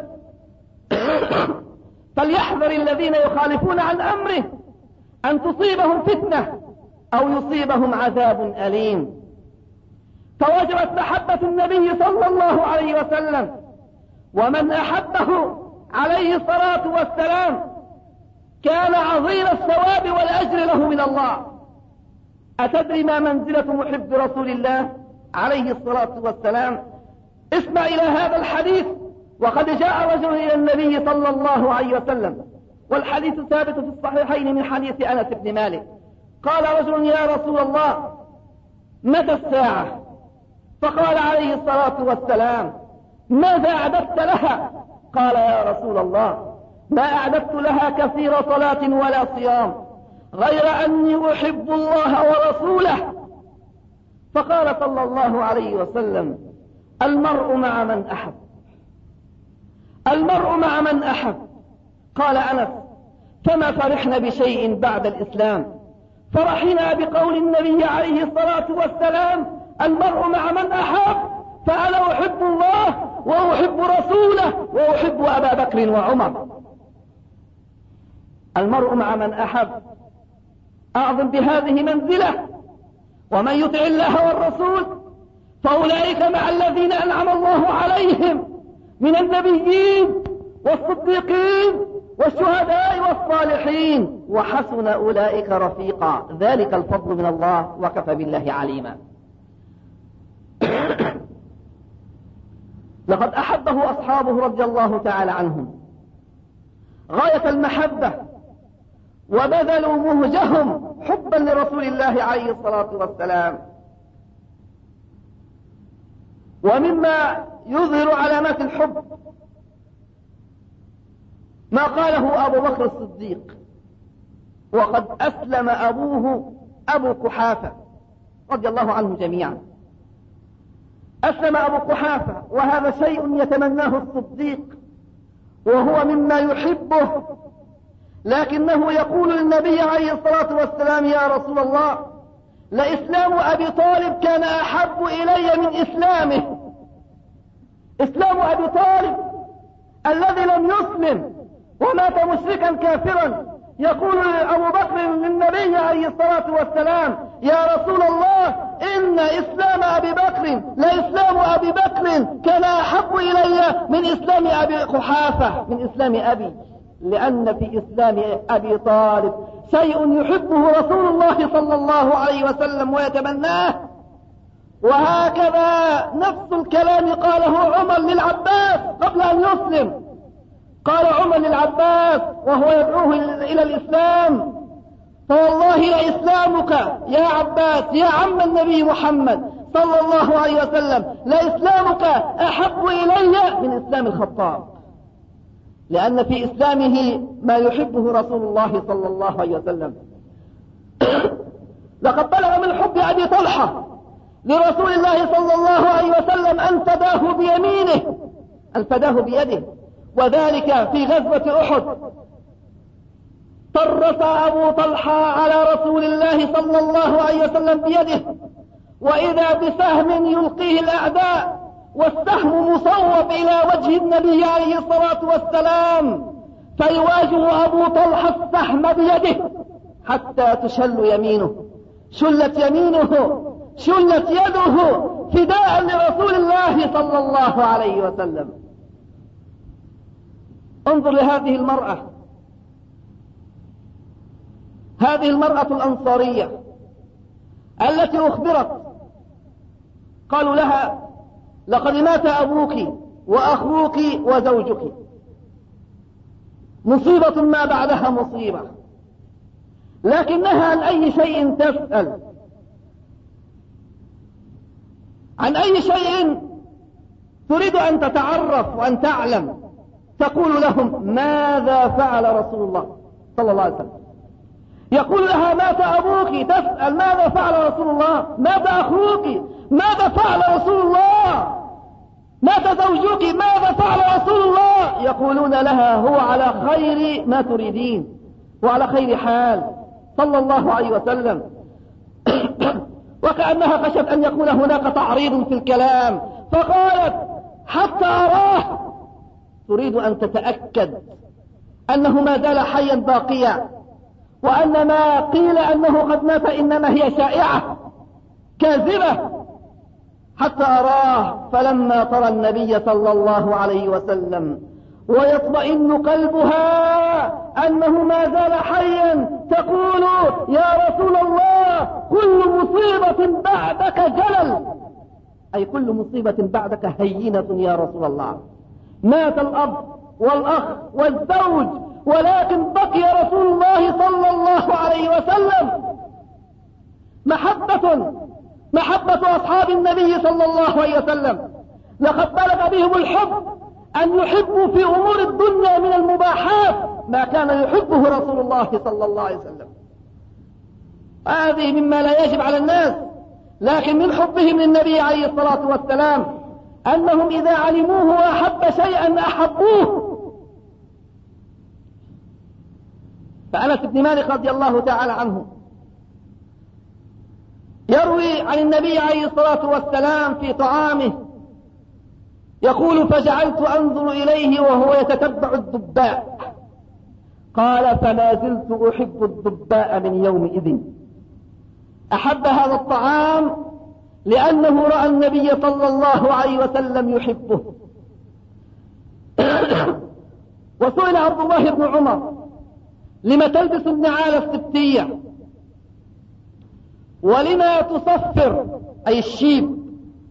Speaker 2: فليحذر الذين يخالفون عن أمره أن تصيبهم فتنة أو يصيبهم عذاب أليم. فوجبت محبة النبي صلى الله عليه وسلم، ومن أحبه عليه الصلاة والسلام كان عظيم الثواب والأجر له من الله. أتدري ما منزلة محب رسول الله عليه الصلاة والسلام؟ اسمع إلى هذا الحديث. وقد جاء رجل إلى النبي صلى الله عليه وسلم، والحديث ثابت في الصحيحين من حديث أنس بن مالك. قال رجل يا رسول الله متى الساعة؟ فقال عليه الصلاة والسلام ماذا أعددت لها؟ قال يا رسول الله ما أعددت لها كثير صلاة ولا صيام غير أني أحب الله ورسوله. فقال صلى الله عليه وسلم المرء مع من أحب، المرء مع من أحب. قال أنس فما فرحنا بشيء بعد الإسلام، فرحنا بقول النبي عليه الصلاة والسلام المرء مع من أحب، فأنا أحب الله وأحب رسوله وأحب أبا بكر وعمر. المرء مع من أحب أعظم بهذه منزلة. ومن يطع الله والرسول فأولئك مع الذين أنعم الله عليهم من النبيين والصديقين والشهداء والصالحين وحسن أولئك رفيقا، ذلك الفضل من الله وكفى بالله عليما. لقد أحبه أصحابه رضي الله تعالى عنهم غاية المحبة، وبذلوا مهجهم حبا لرسول الله عليه الصلاة والسلام. ومما يظهر علامات الحب ما قاله أبو بكر الصديق، وقد أسلم أبوه أبو قحافة رضي الله عنه جميعا. أسلم أبو قحافة وهذا شيء يتمناه الصديق وهو مما يحبه، لكنه يقول للنبي عليه الصلاة والسلام يا رسول الله لإسلام أبي طالب كان أحب إلي من إسلامه. إسلام أبي طالب الذي لم يسلم ومات مشركا كافرا، يقول أبو بكر للنبي عليه الصلاة والسلام: يا رسول الله، إن إسلام أبي بكر لإسلام أبي بكر كان أحب إلي من إسلام أبي قحافة، من إسلام أبي، لأن في إسلام أبي طالب شيء يحبه رسول الله صلى الله عليه وسلم ويتمناه. وهكذا نفس الكلام قاله عمر للعباس قبل أن يسلم. قال عمر للعباس وهو يدعوه إلى الإسلام: فوالله لإسلامك يا عباس يا عم النبي محمد صلى الله عليه وسلم لإسلامك أحب إلي من إسلام الخطاب، لأن في إسلامه ما يحبه رسول الله صلى الله عليه وسلم. لقد بلغ من حب أبي طلحة لرسول الله صلى الله عليه وسلم أن فداه بيمينه، أن فداه بيده، وذلك في غزوة أحد. طرس أبو طلحة على رسول الله صلى الله عليه وسلم بيده، وإذا بسهم يلقيه الأعداء، والسهم مصوب إلى وجه النبي عليه الصلاة والسلام، فيواجه أبو طلحة السهم بيده حتى تشل يمينه، شلت يمينه، شلت يده فداء لرسول الله صلى الله عليه وسلم. انظر لهذه المرأة، هذه المرأة الأنصارية التي أخبرت، قالوا لها: لقد مات أبوك وأخوك وزوجك، مصيبة ما بعدها مصيبة، لكنها عن أي شيء تسأل، عن أي شيء تريد أن تتعرف وأن تعلم. تقول لهم: ماذا فعل رسول الله صلى الله عليه وسلم؟ يقول لها: مات أبوك، تسأل ماذا فعل رسول الله؟ مات أخوك، ماذا فعل رسول الله؟ مات زوجك، ماذا فعل رسول الله؟ يقولون لها: هو على خير ما تريدين وعلى خير حال صلى الله عليه وسلم. وكأنها خشت أن يكون هناك تعريض في الكلام، فقالت: حتى أراه، تريد أن تتأكد أنه ما زال حيا باقيا، وأن ما قيل أنه قد مات إنما هي شائعة كاذبة. حتى أراه، فلما ترى النبي صلى الله عليه وسلم ويطمئن قلبها أنه ما زال حيا، تقول: يا رسول الله، كل مصيبة بعدك جلل، أي كل مصيبة بعدك هينة يا رسول الله. مات الأب والأخ والزوج، ولكن بقي رسول الله صلى الله عليه وسلم. محبة محبة أصحاب النبي صلى الله عليه وسلم لقد بلغ بهم الحب أن يحبوا في أمور الدنيا من المباحات ما كان يحبه رسول الله صلى الله عليه وسلم. هذه مما لا يجب على الناس، لكن من حبهم للنبي عليه الصلاة والسلام أنهم إذا علموه وأحب شيئا أحبوه. فأنس بن مالك رضي الله تعالى عنه يروي عن النبي عليه الصلاة والسلام في طعامه، يقول: فجعلت أنظر إليه وهو يتتبع الدباء، قال: فلا زلت أحب الدباء من يومئذ. أحب هذا الطعام لأنه رأى النبي صلى الله عليه وسلم يحبه. وسئل عبد الله بن عمر: لما تلبس النعال السبتية؟ ولما تصفر أي الشيب؟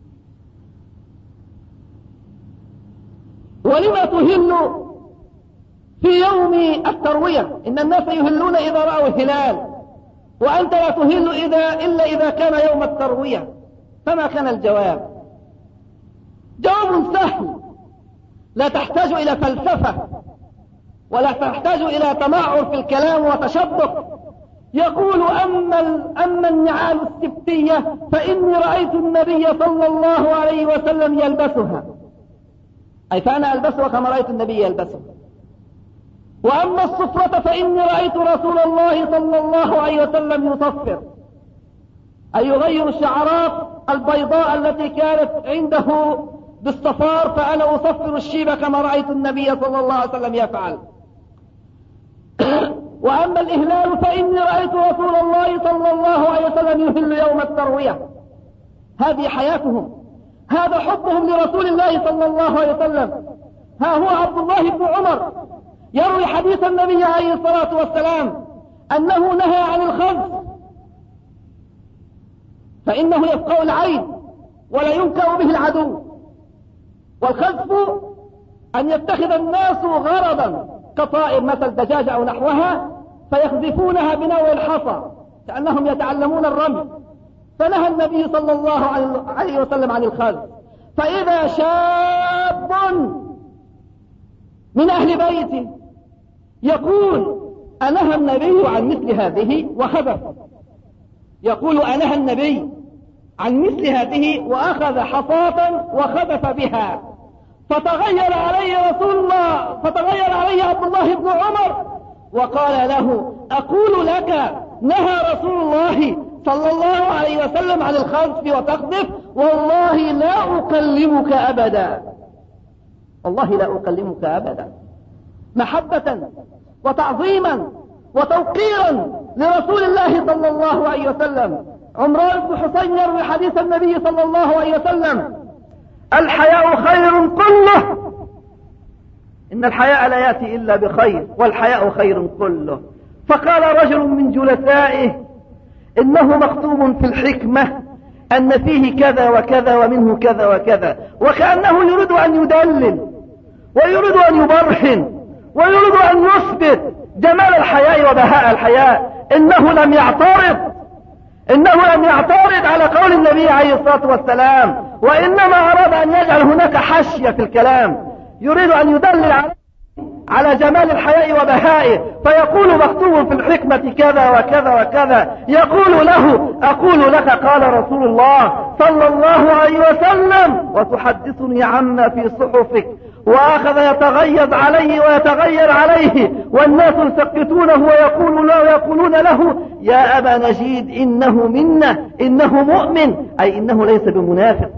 Speaker 2: ولما تهل في يوم التروية؟ إن الناس يهلون إذا رأوا الهلال، وأنت لا تهل إذا إلا إذا كان يوم التروية. فما كان الجواب؟ جواب سهل، لا تحتاج إلى فلسفة ولا تحتاج إلى تمعر في الكلام وتشبق. يقول: أما, أما النعال السبتية فإني رأيت النبي صلى الله عليه وسلم يلبسها، أي فأنا ألبسها كما رأيت النبي يلبسها. وأما الصفرة فإني رأيت رسول الله صلى الله عليه وسلم يصفر. أن يغير الشعرات البيضاء التي كانت عنده بالصفار، فأنا أصفر الشيب كما رأيت النبي صلى الله عليه وسلم يفعل. وأما الإهلال فإني رأيت رسول الله صلى الله عليه وسلم يهل يوم التروية. هذه حياتهم، هذا حبهم لرسول الله صلى الله عليه وسلم. ها هو عبد الله بن عمر يروي حديث النبي عليه الصلاة والسلام أنه نهى عن الخذف، فإنه يفقع العين ولا ينكأ به العدو. والخذف أن يتخذ الناس غرضا كطائر مثل دجاجة أو نحوها فيخذفونها بنوع الحصى كأنهم يتعلمون الرمي، فنهى النبي صلى الله عليه وسلم عن الخذف. فإذا شاب من أهل بيته يقول أنهى النبي عن مثل هذه وخذف، يقول أنهى النبي عن مثل هذه وأخذ حصاة وخذف بها، فتغير عليه رسول الله، فتغير عليه عبد الله بن عمر وقال له: أقول لك نهى رسول الله صلى الله عليه وسلم عن الخذف وتخذف، والله لا أكلمك أبدا، والله لا أكلمك أبدا، محبة وتعظيما وتوقيرا لرسول الله صلى الله عليه وسلم. عمران بن حسين يروي حديث النبي صلى الله عليه وسلم: الحياء خير كله، إن الحياء لا يأتي إلا بخير، والحياء خير كله. فقال رجل من جلسائه: إنه مكتوب في الحكمة أن فيه كذا وكذا ومنه كذا وكذا، وكأنه يريد أن يدلل ويريد أن يبرهن ويريد أن يثبت جمال الحياء وبهاء الحياء. إنه لم يعترض إنه لم يعترض على قول النبي عليه الصلاة والسلام، وإنما أراد أن يجعل هناك حشية في الكلام، يريد أن يدلل على جمال الحياء وبهائه، فيقول مكتوب في الحكمة كذا وكذا وكذا، يقول له: أقول لك قال رسول الله صلى الله عليه وسلم، وتحدثني عما في صحفك. وأخذ يتغيظ عليه ويتغير عليه، والناس يسكتونه ويقولون له, ويقولون له: يا أبا نجيد إنه منا، إنه مؤمن، أي إنه ليس بمنافق.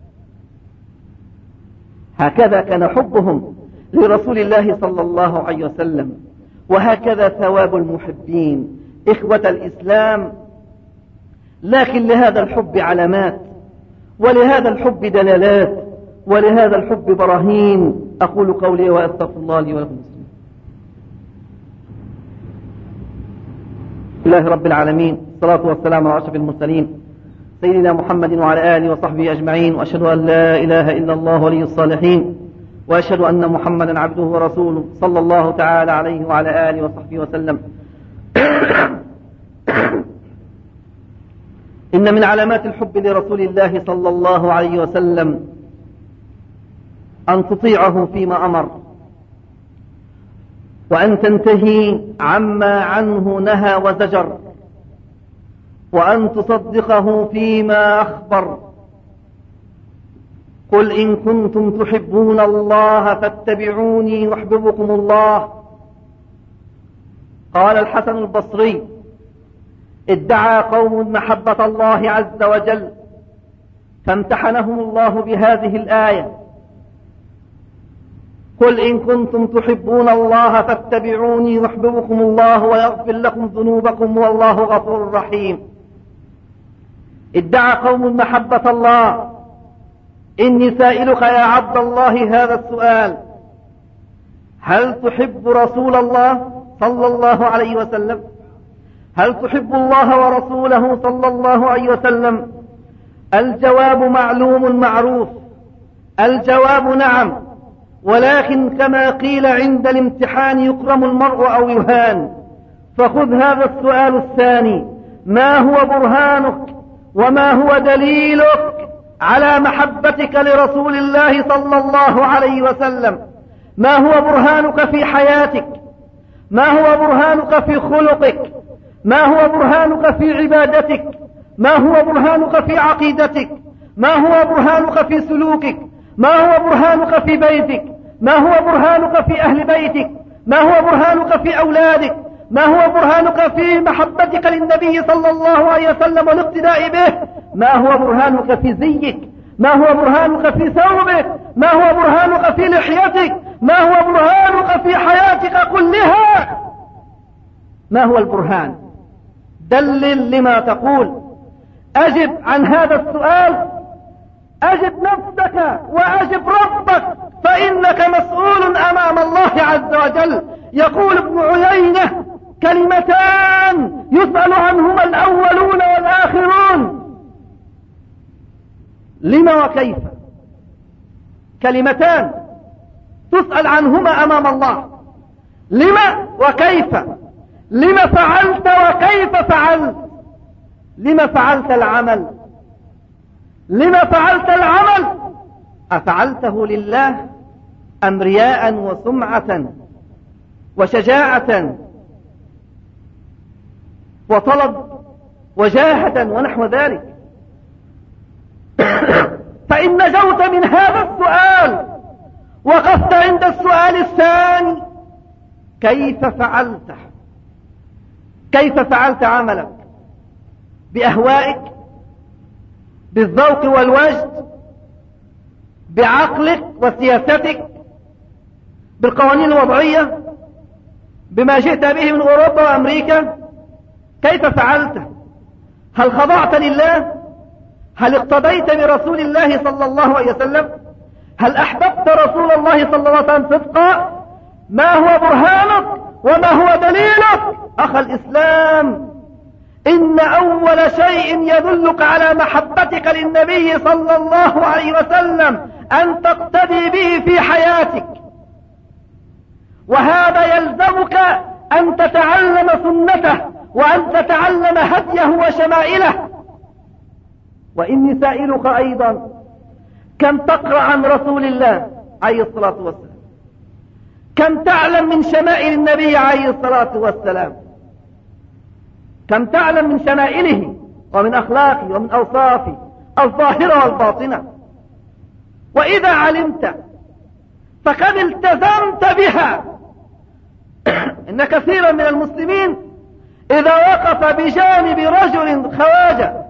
Speaker 2: هكذا كان حبهم لرسول الله صلى الله عليه وسلم، وهكذا ثواب المحبين إخوة الإسلام. لكن لهذا الحب علامات، ولهذا الحب دلالات، ولهذا الحب براهين. أقول قولي وأستغفر الله لي ولكم. بسم الله رب العالمين، الصلاة والسلام على أشرف المرسلين سيدنا محمد وعلى آله وصحبه أجمعين، وأشهد أن لا إله إلا الله ولي الصالحين، وأشهد أن محمدا عبده ورسوله صلى الله تعالى عليه وعلى آله وصحبه وسلم. إن من علامات الحب لرسول الله صلى الله عليه وسلم أن تطيعه فيما أمر، وأن تنتهي عما عنه نهى وزجر، وأن تصدقه فيما أخبر. قل إن كنتم تحبون الله فاتبعوني يحببكم الله. قال الحسن البصري: ادعى قوم محبة الله عز وجل فامتحنهم الله بهذه الآية: قل إن كنتم تحبون الله فاتبعوني يحببكم الله ويغفر لكم ذنوبكم والله غفور رحيم. ادعى قوم محبة الله. إني سائلك يا عبد الله هذا السؤال: هل تحب رسول الله صلى الله عليه وسلم؟ هل تحب الله ورسوله صلى الله عليه وسلم؟ الجواب معلوم معروف، الجواب نعم، ولكن كما قيل عند الامتحان يكرم المرء أو يهان. فخذ هذا السؤال الثاني: ما هو برهانك وما هو دليلك على محبتك لرسول الله صلى الله عليه وسلم؟ ما هو برهانك في حياتك؟ ما هو برهانك في خلقك؟ ما هو برهانك في عبادتك؟ ما هو برهانك في عقيدتك؟ ما هو برهانك في سلوكك؟ ما هو برهانك في بيتك؟ ما هو برهانك في أهل بيتك؟ ما هو برهانك في أولادك؟ ما هو برهانك في محبتك للنبي صلى الله عليه وسلم والاقتداء به؟ ما هو برهانك في زيك؟ ما هو برهانك في ثوبك؟ ما هو برهانك في لحيتك؟ ما هو برهانك في حياتك كلها؟ ما هو البرهان؟ دلل لما تقول. أجب عن هذا السؤال، أجب نفسك وأجب ربك، فإنك مسؤول أمام الله عز وجل. يقول ابن عيينة: كلمتان يسأل عنهما الأولون والآخرون. لما وكيف؟ كلمتان تسأل عنهما أمام الله. لما وكيف؟ لما فعلت وكيف فعلت؟ لما فعلت العمل؟ لما فعلت العمل؟ أفعلته لله أم رياء وسمعة وشجاعة وطلب وجاهة ونحو ذلك؟ فإن نجوت من هذا السؤال وقفت عند السؤال الثاني: كيف فعلته؟ كيف فعلت عملك؟ بأهوائك؟ بالذوق والوجد؟ بعقلك وسياستك؟ بالقوانين الوضعية؟ بما جئت به من أوروبا وأمريكا؟ كيف فعلت؟ هل خضعت لله؟ هل اقتديت برسول الله صلى الله عليه وسلم؟ هل أحببت رسول الله صلى الله عليه وسلم صدقا؟ ما هو برهانك وما هو دليلك؟ أخ الإسلام، إن أول شيء يدلك على محبتك للنبي صلى الله عليه وسلم أن تقتدي به في حياتك، وهذا يلزمك أن تتعلم سنته وأن تتعلم هديه وشمائله. وإني سائلك أيضا: كم تقرأ عن رسول الله عليه الصلاة والسلام؟ كم تعلم من شمائل النبي عليه الصلاة والسلام؟ كم تعلم من شمائله ومن أخلاقه ومن أوصافه الظاهرة والباطنة؟ وإذا علمت فقد التزمت بها. إن كثيرا من المسلمين إذا وقف بجانب رجل خواجة،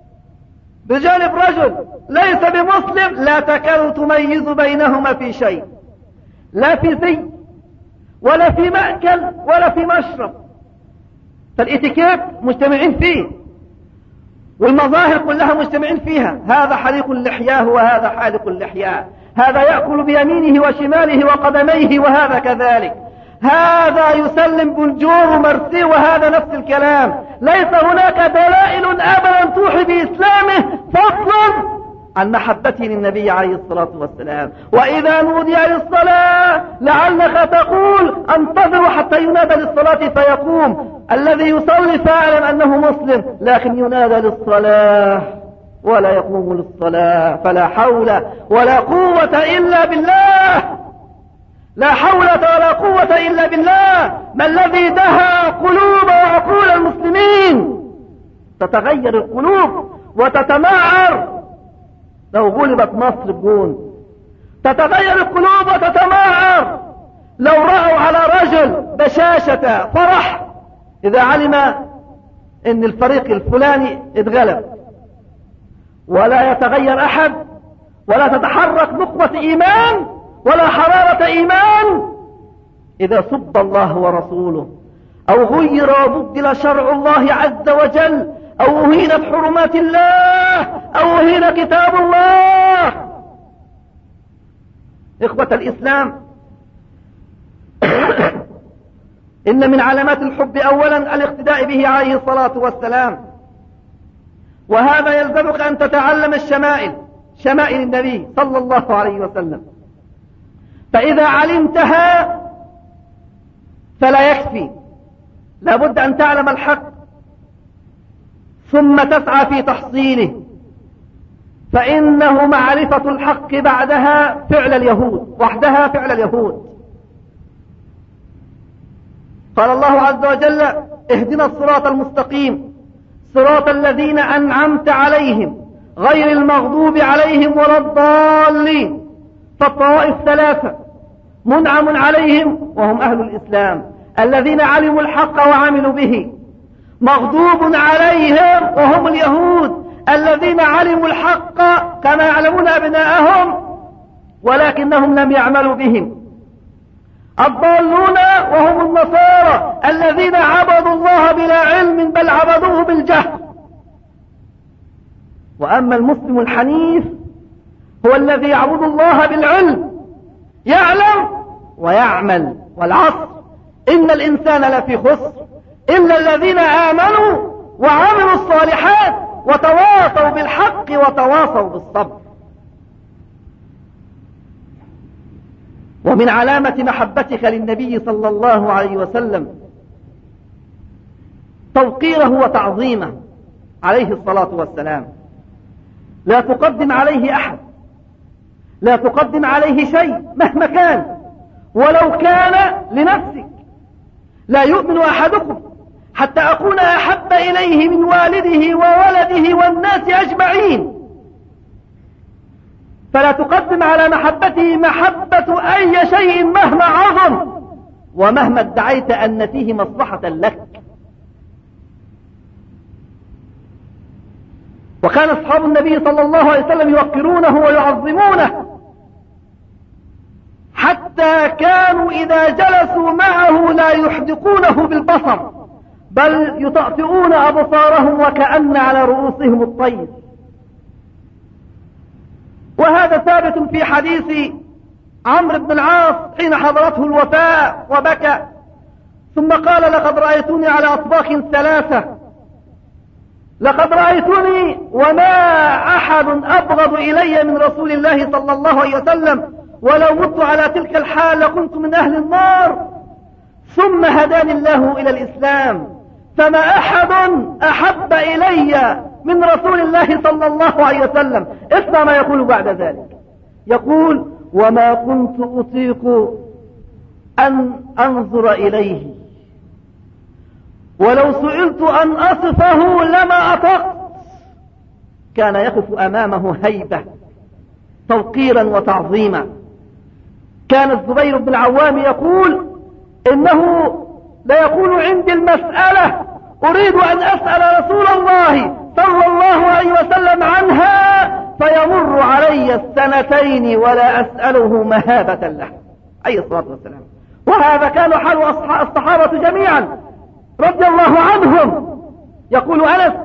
Speaker 2: بجانب رجل ليس بمسلم، لا تكاد تميز بينهما في شيء، لا في زي ولا في مأكل ولا في مشرب. فالإتيكيت مجتمعين فيه، والمظاهر كلها مجتمعين فيها. هذا حليق لحياه وهذا حالق لحياه، هذا يأكل بيمينه وشماله وقدميه وهذا كذلك، هذا يسلم بالجور ومرسي وهذا نفس الكلام. ليس هناك دلائل أبدا توحي بإسلامه فضلا عن محبته للنبي عليه الصلاة والسلام. وإذا نودي للصلاة لعلك تقول: انتظروا حتى ينادى للصلاة فيقوم. الذي يصلي فاعلم أنه مسلم، لكن ينادى للصلاة ولا يقوم للصلاة. فلا حول ولا قوة إلا بالله، لا حول ولا قوة إلا بالله. ما الذي دهى قلوب وعقول المسلمين؟ تتغير القلوب وتتمعر لو غلبت مصر بجون، تتغير القلوب وتتمعر لو رأوا على رجل بشاشة فرح إذا علم إن الفريق الفلاني اتغلب. ولا يتغير أحد ولا تتحرك نقطة إيمان ولا حرارة إيمان إذا سب الله ورسوله أو غير وبدل شرع الله عز وجل أو أهينت حرمات الله أو أهين كتاب الله. إخوة الإسلام، إن من علامات الحب أولا الاقتداء به عليه الصلاة والسلام، وهذا يلزمك أن تتعلم الشمائل، شمائل النبي صلى الله عليه وسلم. فإذا علمتها فلا يكفي، لابد أن تعلم الحق ثم تسعى في تحصيله، فإنه معرفة الحق بعدها فعل اليهود، وحدها فعل اليهود. قال الله عز وجل: اهدنا الصراط المستقيم صراط الذين أنعمت عليهم غير المغضوب عليهم ولا الضالين. فالطوائف ثلاثة: منعم عليهم وهم أهل الإسلام، الذين علموا الحق وعملوا به، مغضوب عليهم وهم اليهود الذين علموا الحق كما يعلمون أبناءهم ولكنهم لم يعملوا بهم، الضالون وهم النصارى الذين عبدوا الله بلا علم بل عبدوه بالجهل. وأما المسلم الحنيف هو الذي يعبد الله بالعلم، يعلم ويعمل. والعصر إن الإنسان لفي خسر إلا الذين آمنوا وعملوا الصالحات وتواصوا بالحق وتواصوا بالصبر. ومن علامة محبتك للنبي صلى الله عليه وسلم توقيره وتعظيمه عليه الصلاة والسلام. لا تقدم عليه أحد، لا تقدم عليه شيء مهما كان ولو كان لنفسك. لا يؤمن أحدكم حتى أكون أحب إليه من والده وولده والناس أجمعين. فلا تقدم على محبته محبة أي شيء مهما عظم ومهما ادعيت أن فيه مصلحة لك. وكان أصحاب النبي صلى الله عليه وسلم يوقرونه ويعظمونه حتى كانوا إذا جلسوا معه لا يحدقونه بالبصر بل يطأطئون أبصارهم وكأن على رؤوسهم الطير. وهذا ثابت في حديث عمرو بن العاص حين حضرته الوفاة وبكى ثم قال: لقد رأيتني على أطباق ثلاثة، لقد رأيتني وما أحد أبغض إلي من رسول الله صلى الله عليه وسلم، ولو مت على تلك الحال لكنت من أهل النار، ثم هداني الله إلى الإسلام، فما أحد أحب إلي من رسول الله صلى الله عليه وسلم. اسمع ما يقول بعد ذلك، يقول: وما كنت أطيق أن أنظر إليه، ولو سئلت أن أصفه لما أطقت. كان يقف أمامه هيبة توقيرا وتعظيما. كان الزبير بن العوام يقول: إنه لا يقول عندي المسألة أريد أن أسأل رسول الله صلى الله عليه وسلم عنها فيمر علي السنتين ولا أسأله مهابة له عليه الصلاة والسلام. وهذا كان حال الصحابة جميعا رضي الله عنهم. يقول أنس: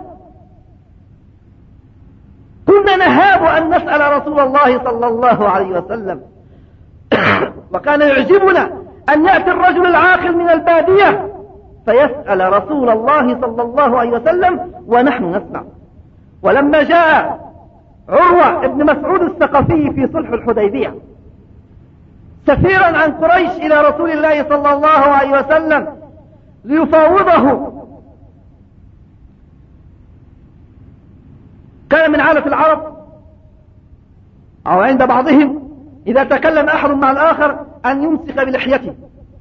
Speaker 2: كنا نهاب أن نسأل رسول الله صلى الله عليه وسلم، وكان يعجبنا أن يأتي الرجل العاقل من البادية فيسأل رسول الله صلى الله عليه وسلم ونحن نسمع. ولما جاء عروة ابن مسعود الثقفي في صلح الحديبية سفيرا عن قريش إلى رسول الله صلى الله عليه وسلم ليفاوضه، كان من عادة العرب أو عند بعضهم إذا تكلم أحد مع الآخر أن يمسك بلحيته.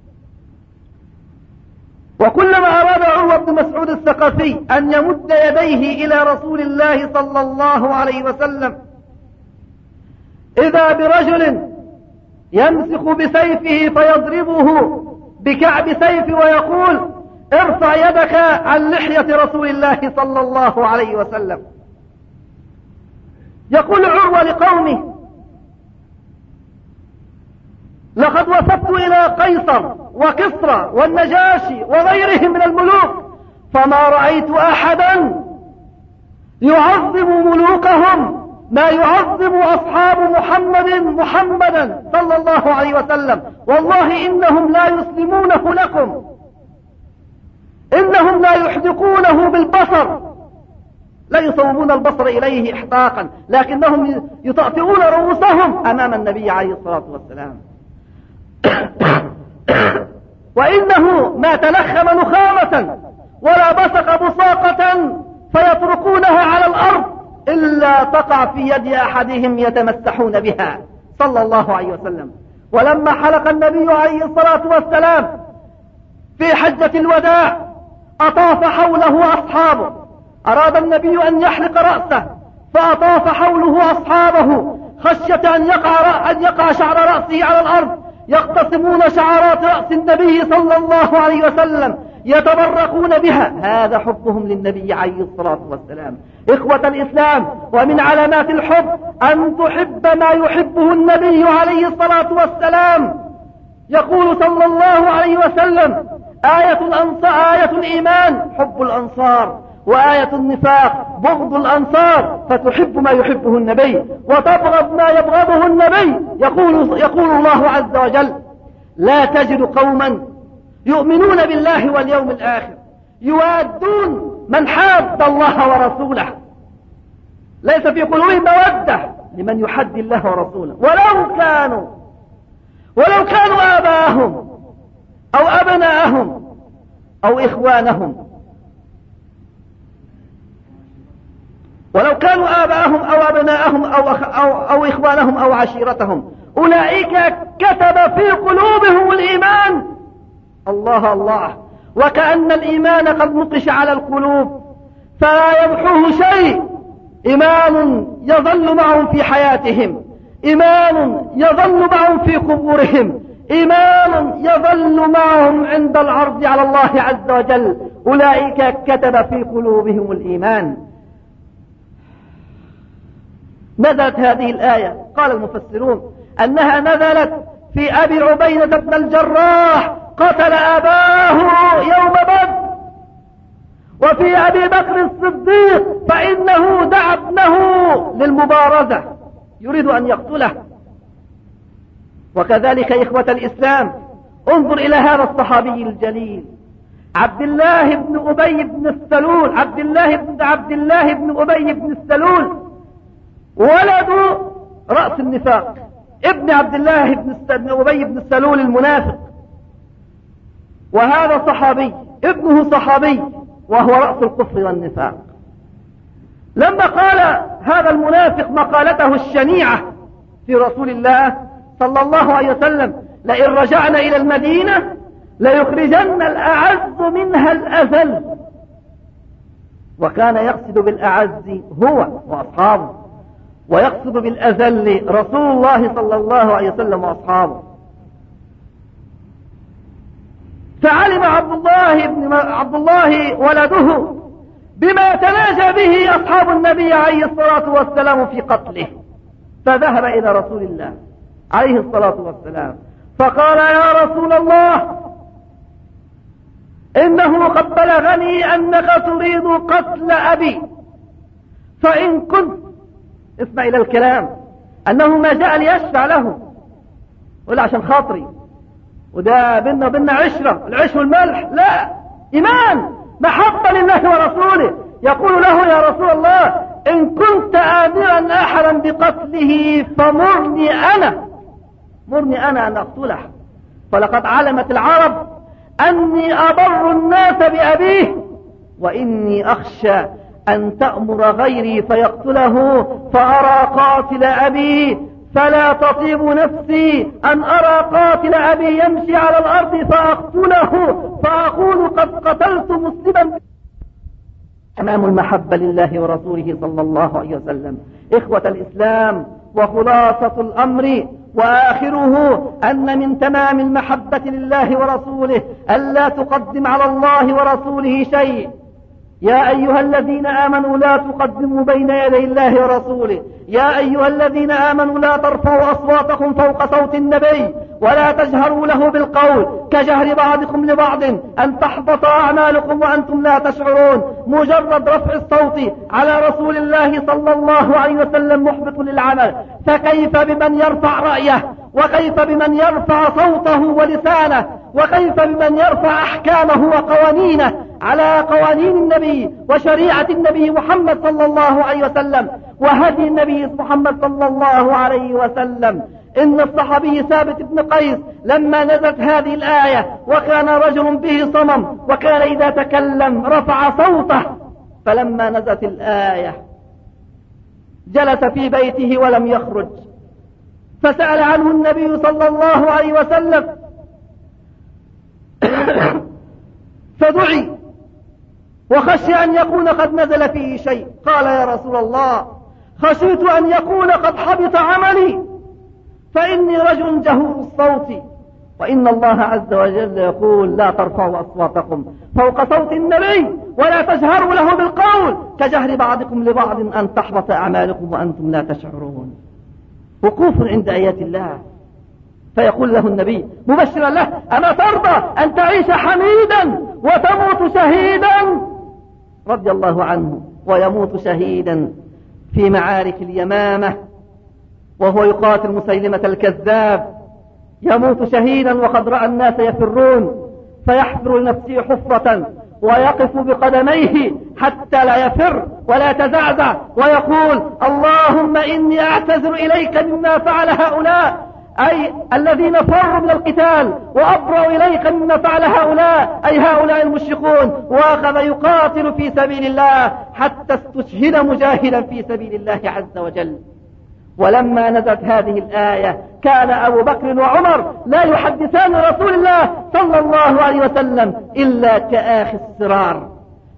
Speaker 2: وكلما أراد عروة بن مسعود الثقفي أن يمد يديه إلى رسول الله صلى الله عليه وسلم إذا برجل يمسك بسيفه فيضربه بكعب سيفه ويقول: ارفع يدك عن لحية رسول الله صلى الله عليه وسلم. يقول عروة لقومه: لقد وفدت إلى قيصر وكسرى والنجاشي وغيرهم من الملوك فما رأيت أحدا يعظم ملوكهم ما يعظم أصحاب محمد محمدا صلى الله عليه وسلم. والله إنهم لا يسلمونه لكم، إنهم لا يحدقونه بالبصر، لا يصوبون البصر إليه إحداقا، لكنهم يطأطئون رؤوسهم أمام النبي عليه الصلاة والسلام. وإنه ما تلخم نخامة ولا بصق بصاقة فيتركونها على الأرض إلا تقع في يد أحدهم يتمسحون بها صلى الله عليه وسلم. ولما حلق النبي عليه الصلاة والسلام في حجة الوداع أطاف حوله أصحابه، أراد النبي أن يحلق رأسه فأطاف حوله أصحابه خشية أن يقع, أن يقع شعر رأسه على الأرض، يقتسمون شعرات رأس النبي صلى الله عليه وسلم يتبرقون بها، هذا حبهم للنبي عليه الصلاة والسلام. إخوة الإسلام، ومن علامات الحب أن تحب ما يحبه النبي عليه الصلاة والسلام. يقول صلى الله عليه وسلم: آية الأنصار، آية الإيمان حب الأنصار، وآية النفاق بغض الأنصار. فتحب ما يحبه النبي وتبغض ما يبغضه النبي. يقول, يقول الله عز وجل: لا تجد قوما يؤمنون بالله واليوم الآخر يوادون من حاد الله ورسوله. ليس في قلوبهم مودة لمن يحد الله ورسوله، ولو كانوا ولو كانوا آباءهم أو أبناءهم أو إخوانهم ولو كانوا آباءهم أو أبناءهم أو, أخ أو, أو إخوانهم أو عشيرتهم، أولئك كتب في قلوبهم الإيمان. الله الله، وكأن الإيمان قد نقش على القلوب فلا يمحوه شيء. إيمان يظل معهم في حياتهم، إيمان يظل معهم في قبورهم، إيمان يظل معهم عند العرض على الله عز وجل. أولئك كتب في قلوبهم الإيمان. نزلت هذه الآية، قال المفسرون أنها نزلت في أبي عبيدة بن الجراح قتل أباه يوم بدر، وفي أبي بكر الصديق فإنه دعا ابنه للمبارزة يريد أن يقتله. وكذلك إخوة الإسلام، انظر إلى هذا الصحابي الجليل عبد الله بن أبي بن السلول، عبد الله بن عبد الله بن أبي بن السلول، ولد رأس النفاق، ابن عبد الله بن أبي بن السلول المنافق. وهذا صحابي، ابنه صحابي، وهو رأس الكفر والنفاق. لما قال هذا المنافق مقالته الشنيعة في رسول الله صلى الله عليه وسلم: لئن رجعنا إلى المدينة ليخرجن الأعز منها الأذل. وكان يقصد بالأعز هو وأصحابه، ويقصد بالأذل رسول الله صلى الله عليه وسلم وأصحابه. فعلم عبد الله بن عبد الله ولده بما تناجى به أصحاب النبي عليه الصلاة والسلام في قتله، فذهب إلى رسول الله عليه الصلاة والسلام فقال: يا رسول الله، إنه قد بلغني أنك تريد قتل أبي، فإن كنت، اسمع إلى الكلام، أنه ما جاء ليشفع له ولا عشان خاطري، وده بيننا وبيننا عشرة، العيش والملح، لا، إيمان محبة لله ورسوله. يقول له: يا رسول الله، إن كنت آمرا أحدا بقتله فمرني أنا مرني أنا أن أقتله، فلقد علمت العرب أني أبر الناس بأبيه، وإني أخشى أن تأمر غيري فيقتله فأرى قاتل أبي، فلا تطيب نفسي أن أرى قاتل أبي يمشي على الأرض فأقتله فأقول قد قتلت مسلما. تمام المحبة لله ورسوله صلى الله عليه وسلم. إخوة الإسلام، وخلاصة الأمر وآخره أن من تمام المحبة لله ورسوله ألا تقدم على الله ورسوله شيء. يا أيها الذين آمنوا لا تقدموا بين يدي الله ورسوله. يا أيها الذين آمنوا لا ترفعوا أصواتكم فوق صوت النبي ولا تجهروا له بالقول كجهر بعضكم لبعض أن تحبط أعمالكم وأنتم لا تشعرون. مجرد رفع الصوت على رسول الله صلى الله عليه وسلم محبط للعمل، فكيف بمن يرفع رأيه، وكيف بمن يرفع صوته ولسانه، وكيف بمن يرفع أحكامه وقوانينه على قوانين النبي وشريعة النبي محمد صلى الله عليه وسلم وهدي النبي محمد صلى الله عليه وسلم. إن الصحابي ثابت بن قيس لما نزلت هذه الآية وكان رجل به صمم وكان إذا تكلم رفع صوته، فلما نزلت الآية جلس في بيته ولم يخرج، فسأل عنه النبي صلى الله عليه وسلم فدعي وخشي أن يكون قد نزل فيه شيء. قال: يا رسول الله، خشيت أن يكون قد حبط عملي، فإني رجل جهور الصوت وإن الله عز وجل يقول لا ترفعوا أصواتكم فوق صوت النبي ولا تجهروا له بالقول كجهر بعضكم لبعض أن تحبط أعمالكم وأنتم لا تشعرون. وقوف عند آيات الله، فيقول له النبي مبشرا له أما ترضى أن تعيش حميدا وتموت شهيدا؟ رضي الله عنه ويموت شهيدا في معارك اليمامة وهو يقاتل مسيلمة الكذاب، يموت شهيدا وقد رأى الناس يفرون فيحفر لنفسه حفرة ويقف بقدميه حتى لا يفر ولا يتزعزع ويقول اللهم إني أعتذر إليك مما فعل هؤلاء، أي الذين فروا من القتال، وأبرأوا إليك مما فعل هؤلاء أي هؤلاء المشركون، وأخذ يقاتل في سبيل الله حتى استشهد مجاهدا في سبيل الله عز وجل. ولما نزلت هذه الآية كان أبو بكر وعمر لا يحدثان رسول الله صلى الله عليه وسلم إلا كآخي السرار،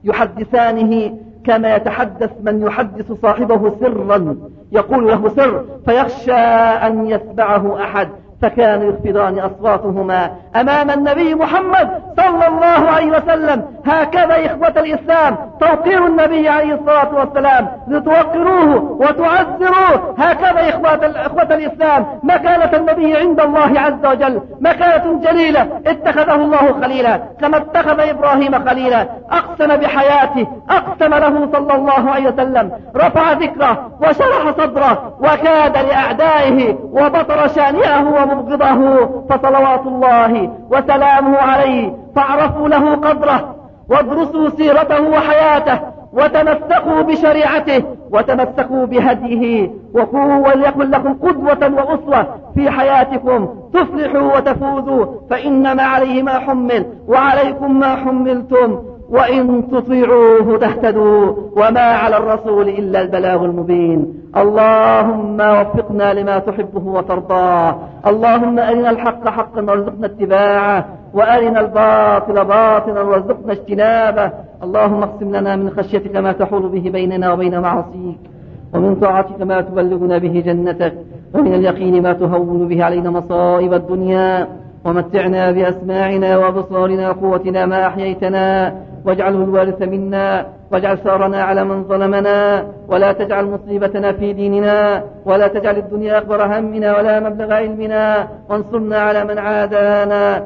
Speaker 2: يحدثانه كما يتحدث من يحدث صاحبه سرا، يقول له سر فيخشى أن يتبعه أحد، فكانوا يخفضان أصواتهما أمام النبي محمد صلى الله عليه وسلم. هكذا إخوة الإسلام توقير النبي عليه الصلاة والسلام لتوقروه وتعزروه، هكذا إخوة الإسلام مكانة النبي عند الله عز وجل مكانة جليلة، اتخذه الله خليلا كما اتخذ إبراهيم خليلا، أقسم بحياته، أقسم له صلى الله عليه وسلم، رفع ذكره وشرح صدره وكاد لأعدائه وبطر شانئه ومبغضه، فصلوات الله وسلامه عليه فاعرفوا له قدره وادرسوا سيرته وحياته وتمسكوا بشريعته وتمسكوا بهديه، وليكن لكم قدوة وأسوة في حياتكم تفلحوا وتفوزوا، فإنما عليه ما حمل وعليكم ما حملتم وإن تطيعوه تهتدوا وما على الرسول إلا البلاغ المبين. اللهم وفقنا لما تحبه وترضاه، اللهم أرنا الحق حقا وارزقنا اتباعه وأرنا الباطل باطلا وارزقنا اجتنابه. اللهم اقسم لنا من خشيتك ما تحول به بيننا وبين معصيك، ومن طاعتك ما تبلغنا به جنتك، ومن اليقين ما تهون به علينا مصائب الدنيا، ومتعنا بأسماعنا وأبصارنا وقوتنا ما أحييتنا، واجعله الوارث منا، واجعل ثارنا على من ظلمنا، ولا تجعل مصيبتنا في ديننا، ولا تجعل الدنيا أكبر همنا ولا مبلغ علمنا، وانصرنا على من عادانا.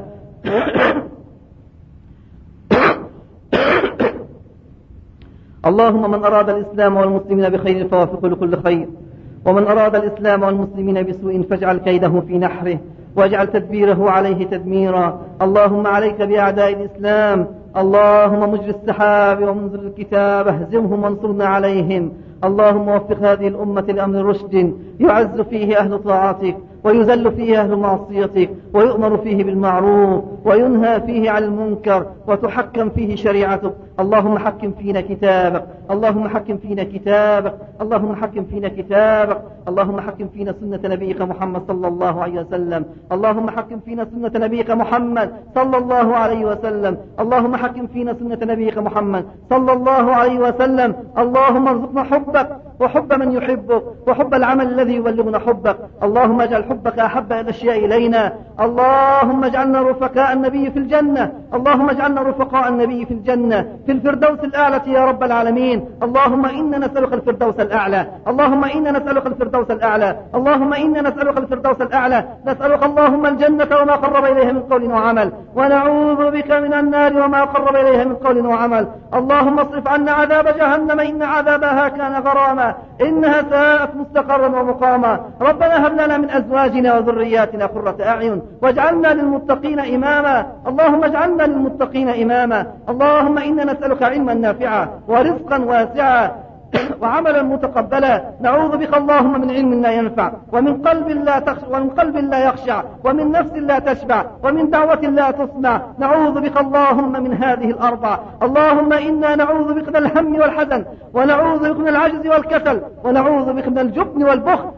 Speaker 2: اللهم من أراد الإسلام والمسلمين بخير فوافقه لكل خير، ومن أراد الإسلام والمسلمين بسوء فاجعل كيده في نحره واجعل تدبيره عليه تدميرا. اللهم عليك بأعداء الإسلام، اللهم مجري السحاب ومنزل الكتاب اهزمهم وانصرنا عليهم. اللهم وفق هذه الأمة لأمر رشد يعز فيه أهل طاعتك ويذل فيه أهل معصيتك، ويؤمر فيه بالمعروف وينهى فيه عن المنكر، وتحكم فيه شريعتك. اللهم حكم فينا كتابك، اللهم حكم فينا كتابك، اللهم حكم فينا كتابك، اللهم حكم فينا سنة نبيك محمد صلى الله عليه وسلم، اللهم حكم فينا سنة نبيك محمد صلى الله عليه وسلم، اللهم حكم فينا سنة نبيك محمد صلى الله عليه وسلم. اللهم ارزقنا حبك وحب من يحبك وحب العمل الذي يبلغنا حبك. اللهم اجعل حبك أحب الأشياء إلينا. اللهم اجعلنا رفقاء النبي في الجنة، اللهم اجعلنا رفقاء النبي في الجنة في الفردوس الأعلى يا رب العالمين. اللهم إنا نسألك الفردوس الأعلى، اللهم إنا نسألك الفردوس الأعلى، اللهم إنا نسألك الفردوس الأعلى. نسألك اللهم الجنة وما قرب إليها من قول وعمل، ونعوذ بك من النار وما قرب إليها من قول وعمل. اللهم اصرف عنا عذاب جهنم إن عذابها كان غراما، إنها ساءت مستقرا ومقاما. ربنا هب لنا من أزواجنا وذرياتنا قرة أعين واجعلنا للمتقين إماما. اللهم اجعلنا للمتقين إماما. اللهم إنا نسألك علما نافعا ورزقا واسعا وعملا متقبلا. نعوذ بك اللهم من علم لا ينفع، ومن قلب لا تخشع، ومن قلب لا يخشع، ومن نفس لا تشبع، ومن دعوة لا تسمع. نعوذ بك اللهم من هذه الأربع. اللهم إنا نعوذ بك من الهم والحزن، ونعوذ بك من العجز والكسل، ونعوذ بك من الجبن والبخل،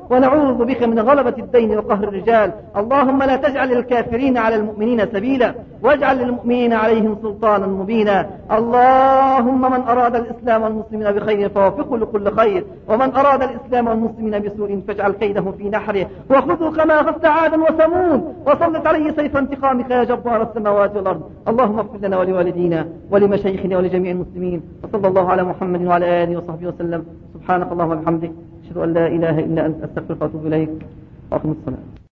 Speaker 2: ونعوذ بك من غلبة الدين وقهر الرجال. اللهم لا تجعل الكافرين على المؤمنين سبيلا، واجعل للمؤمنين عليهم سلطانا مبينا. اللهم من أراد الإسلام والمسلمين بخير فوفقه لكل خير، ومن أراد الإسلام والمسلمين بسوء فاجعل كيده في نحره، وخذوا كما أخذت عادا وثمود، وسلط عليه سيف انتقامك يا جبار السماوات والأرض. اللهم اغفر لنا ولوالدينا ولمشايخنا ولجميع المسلمين، وصلى الله على محمد وعلى آله وصحبه وسلم. سبحانك اللهم وبحمدك، أشهد أن لا إله إلا أنت، أستغفرك وأتوب إليك، وأقم الصلاة.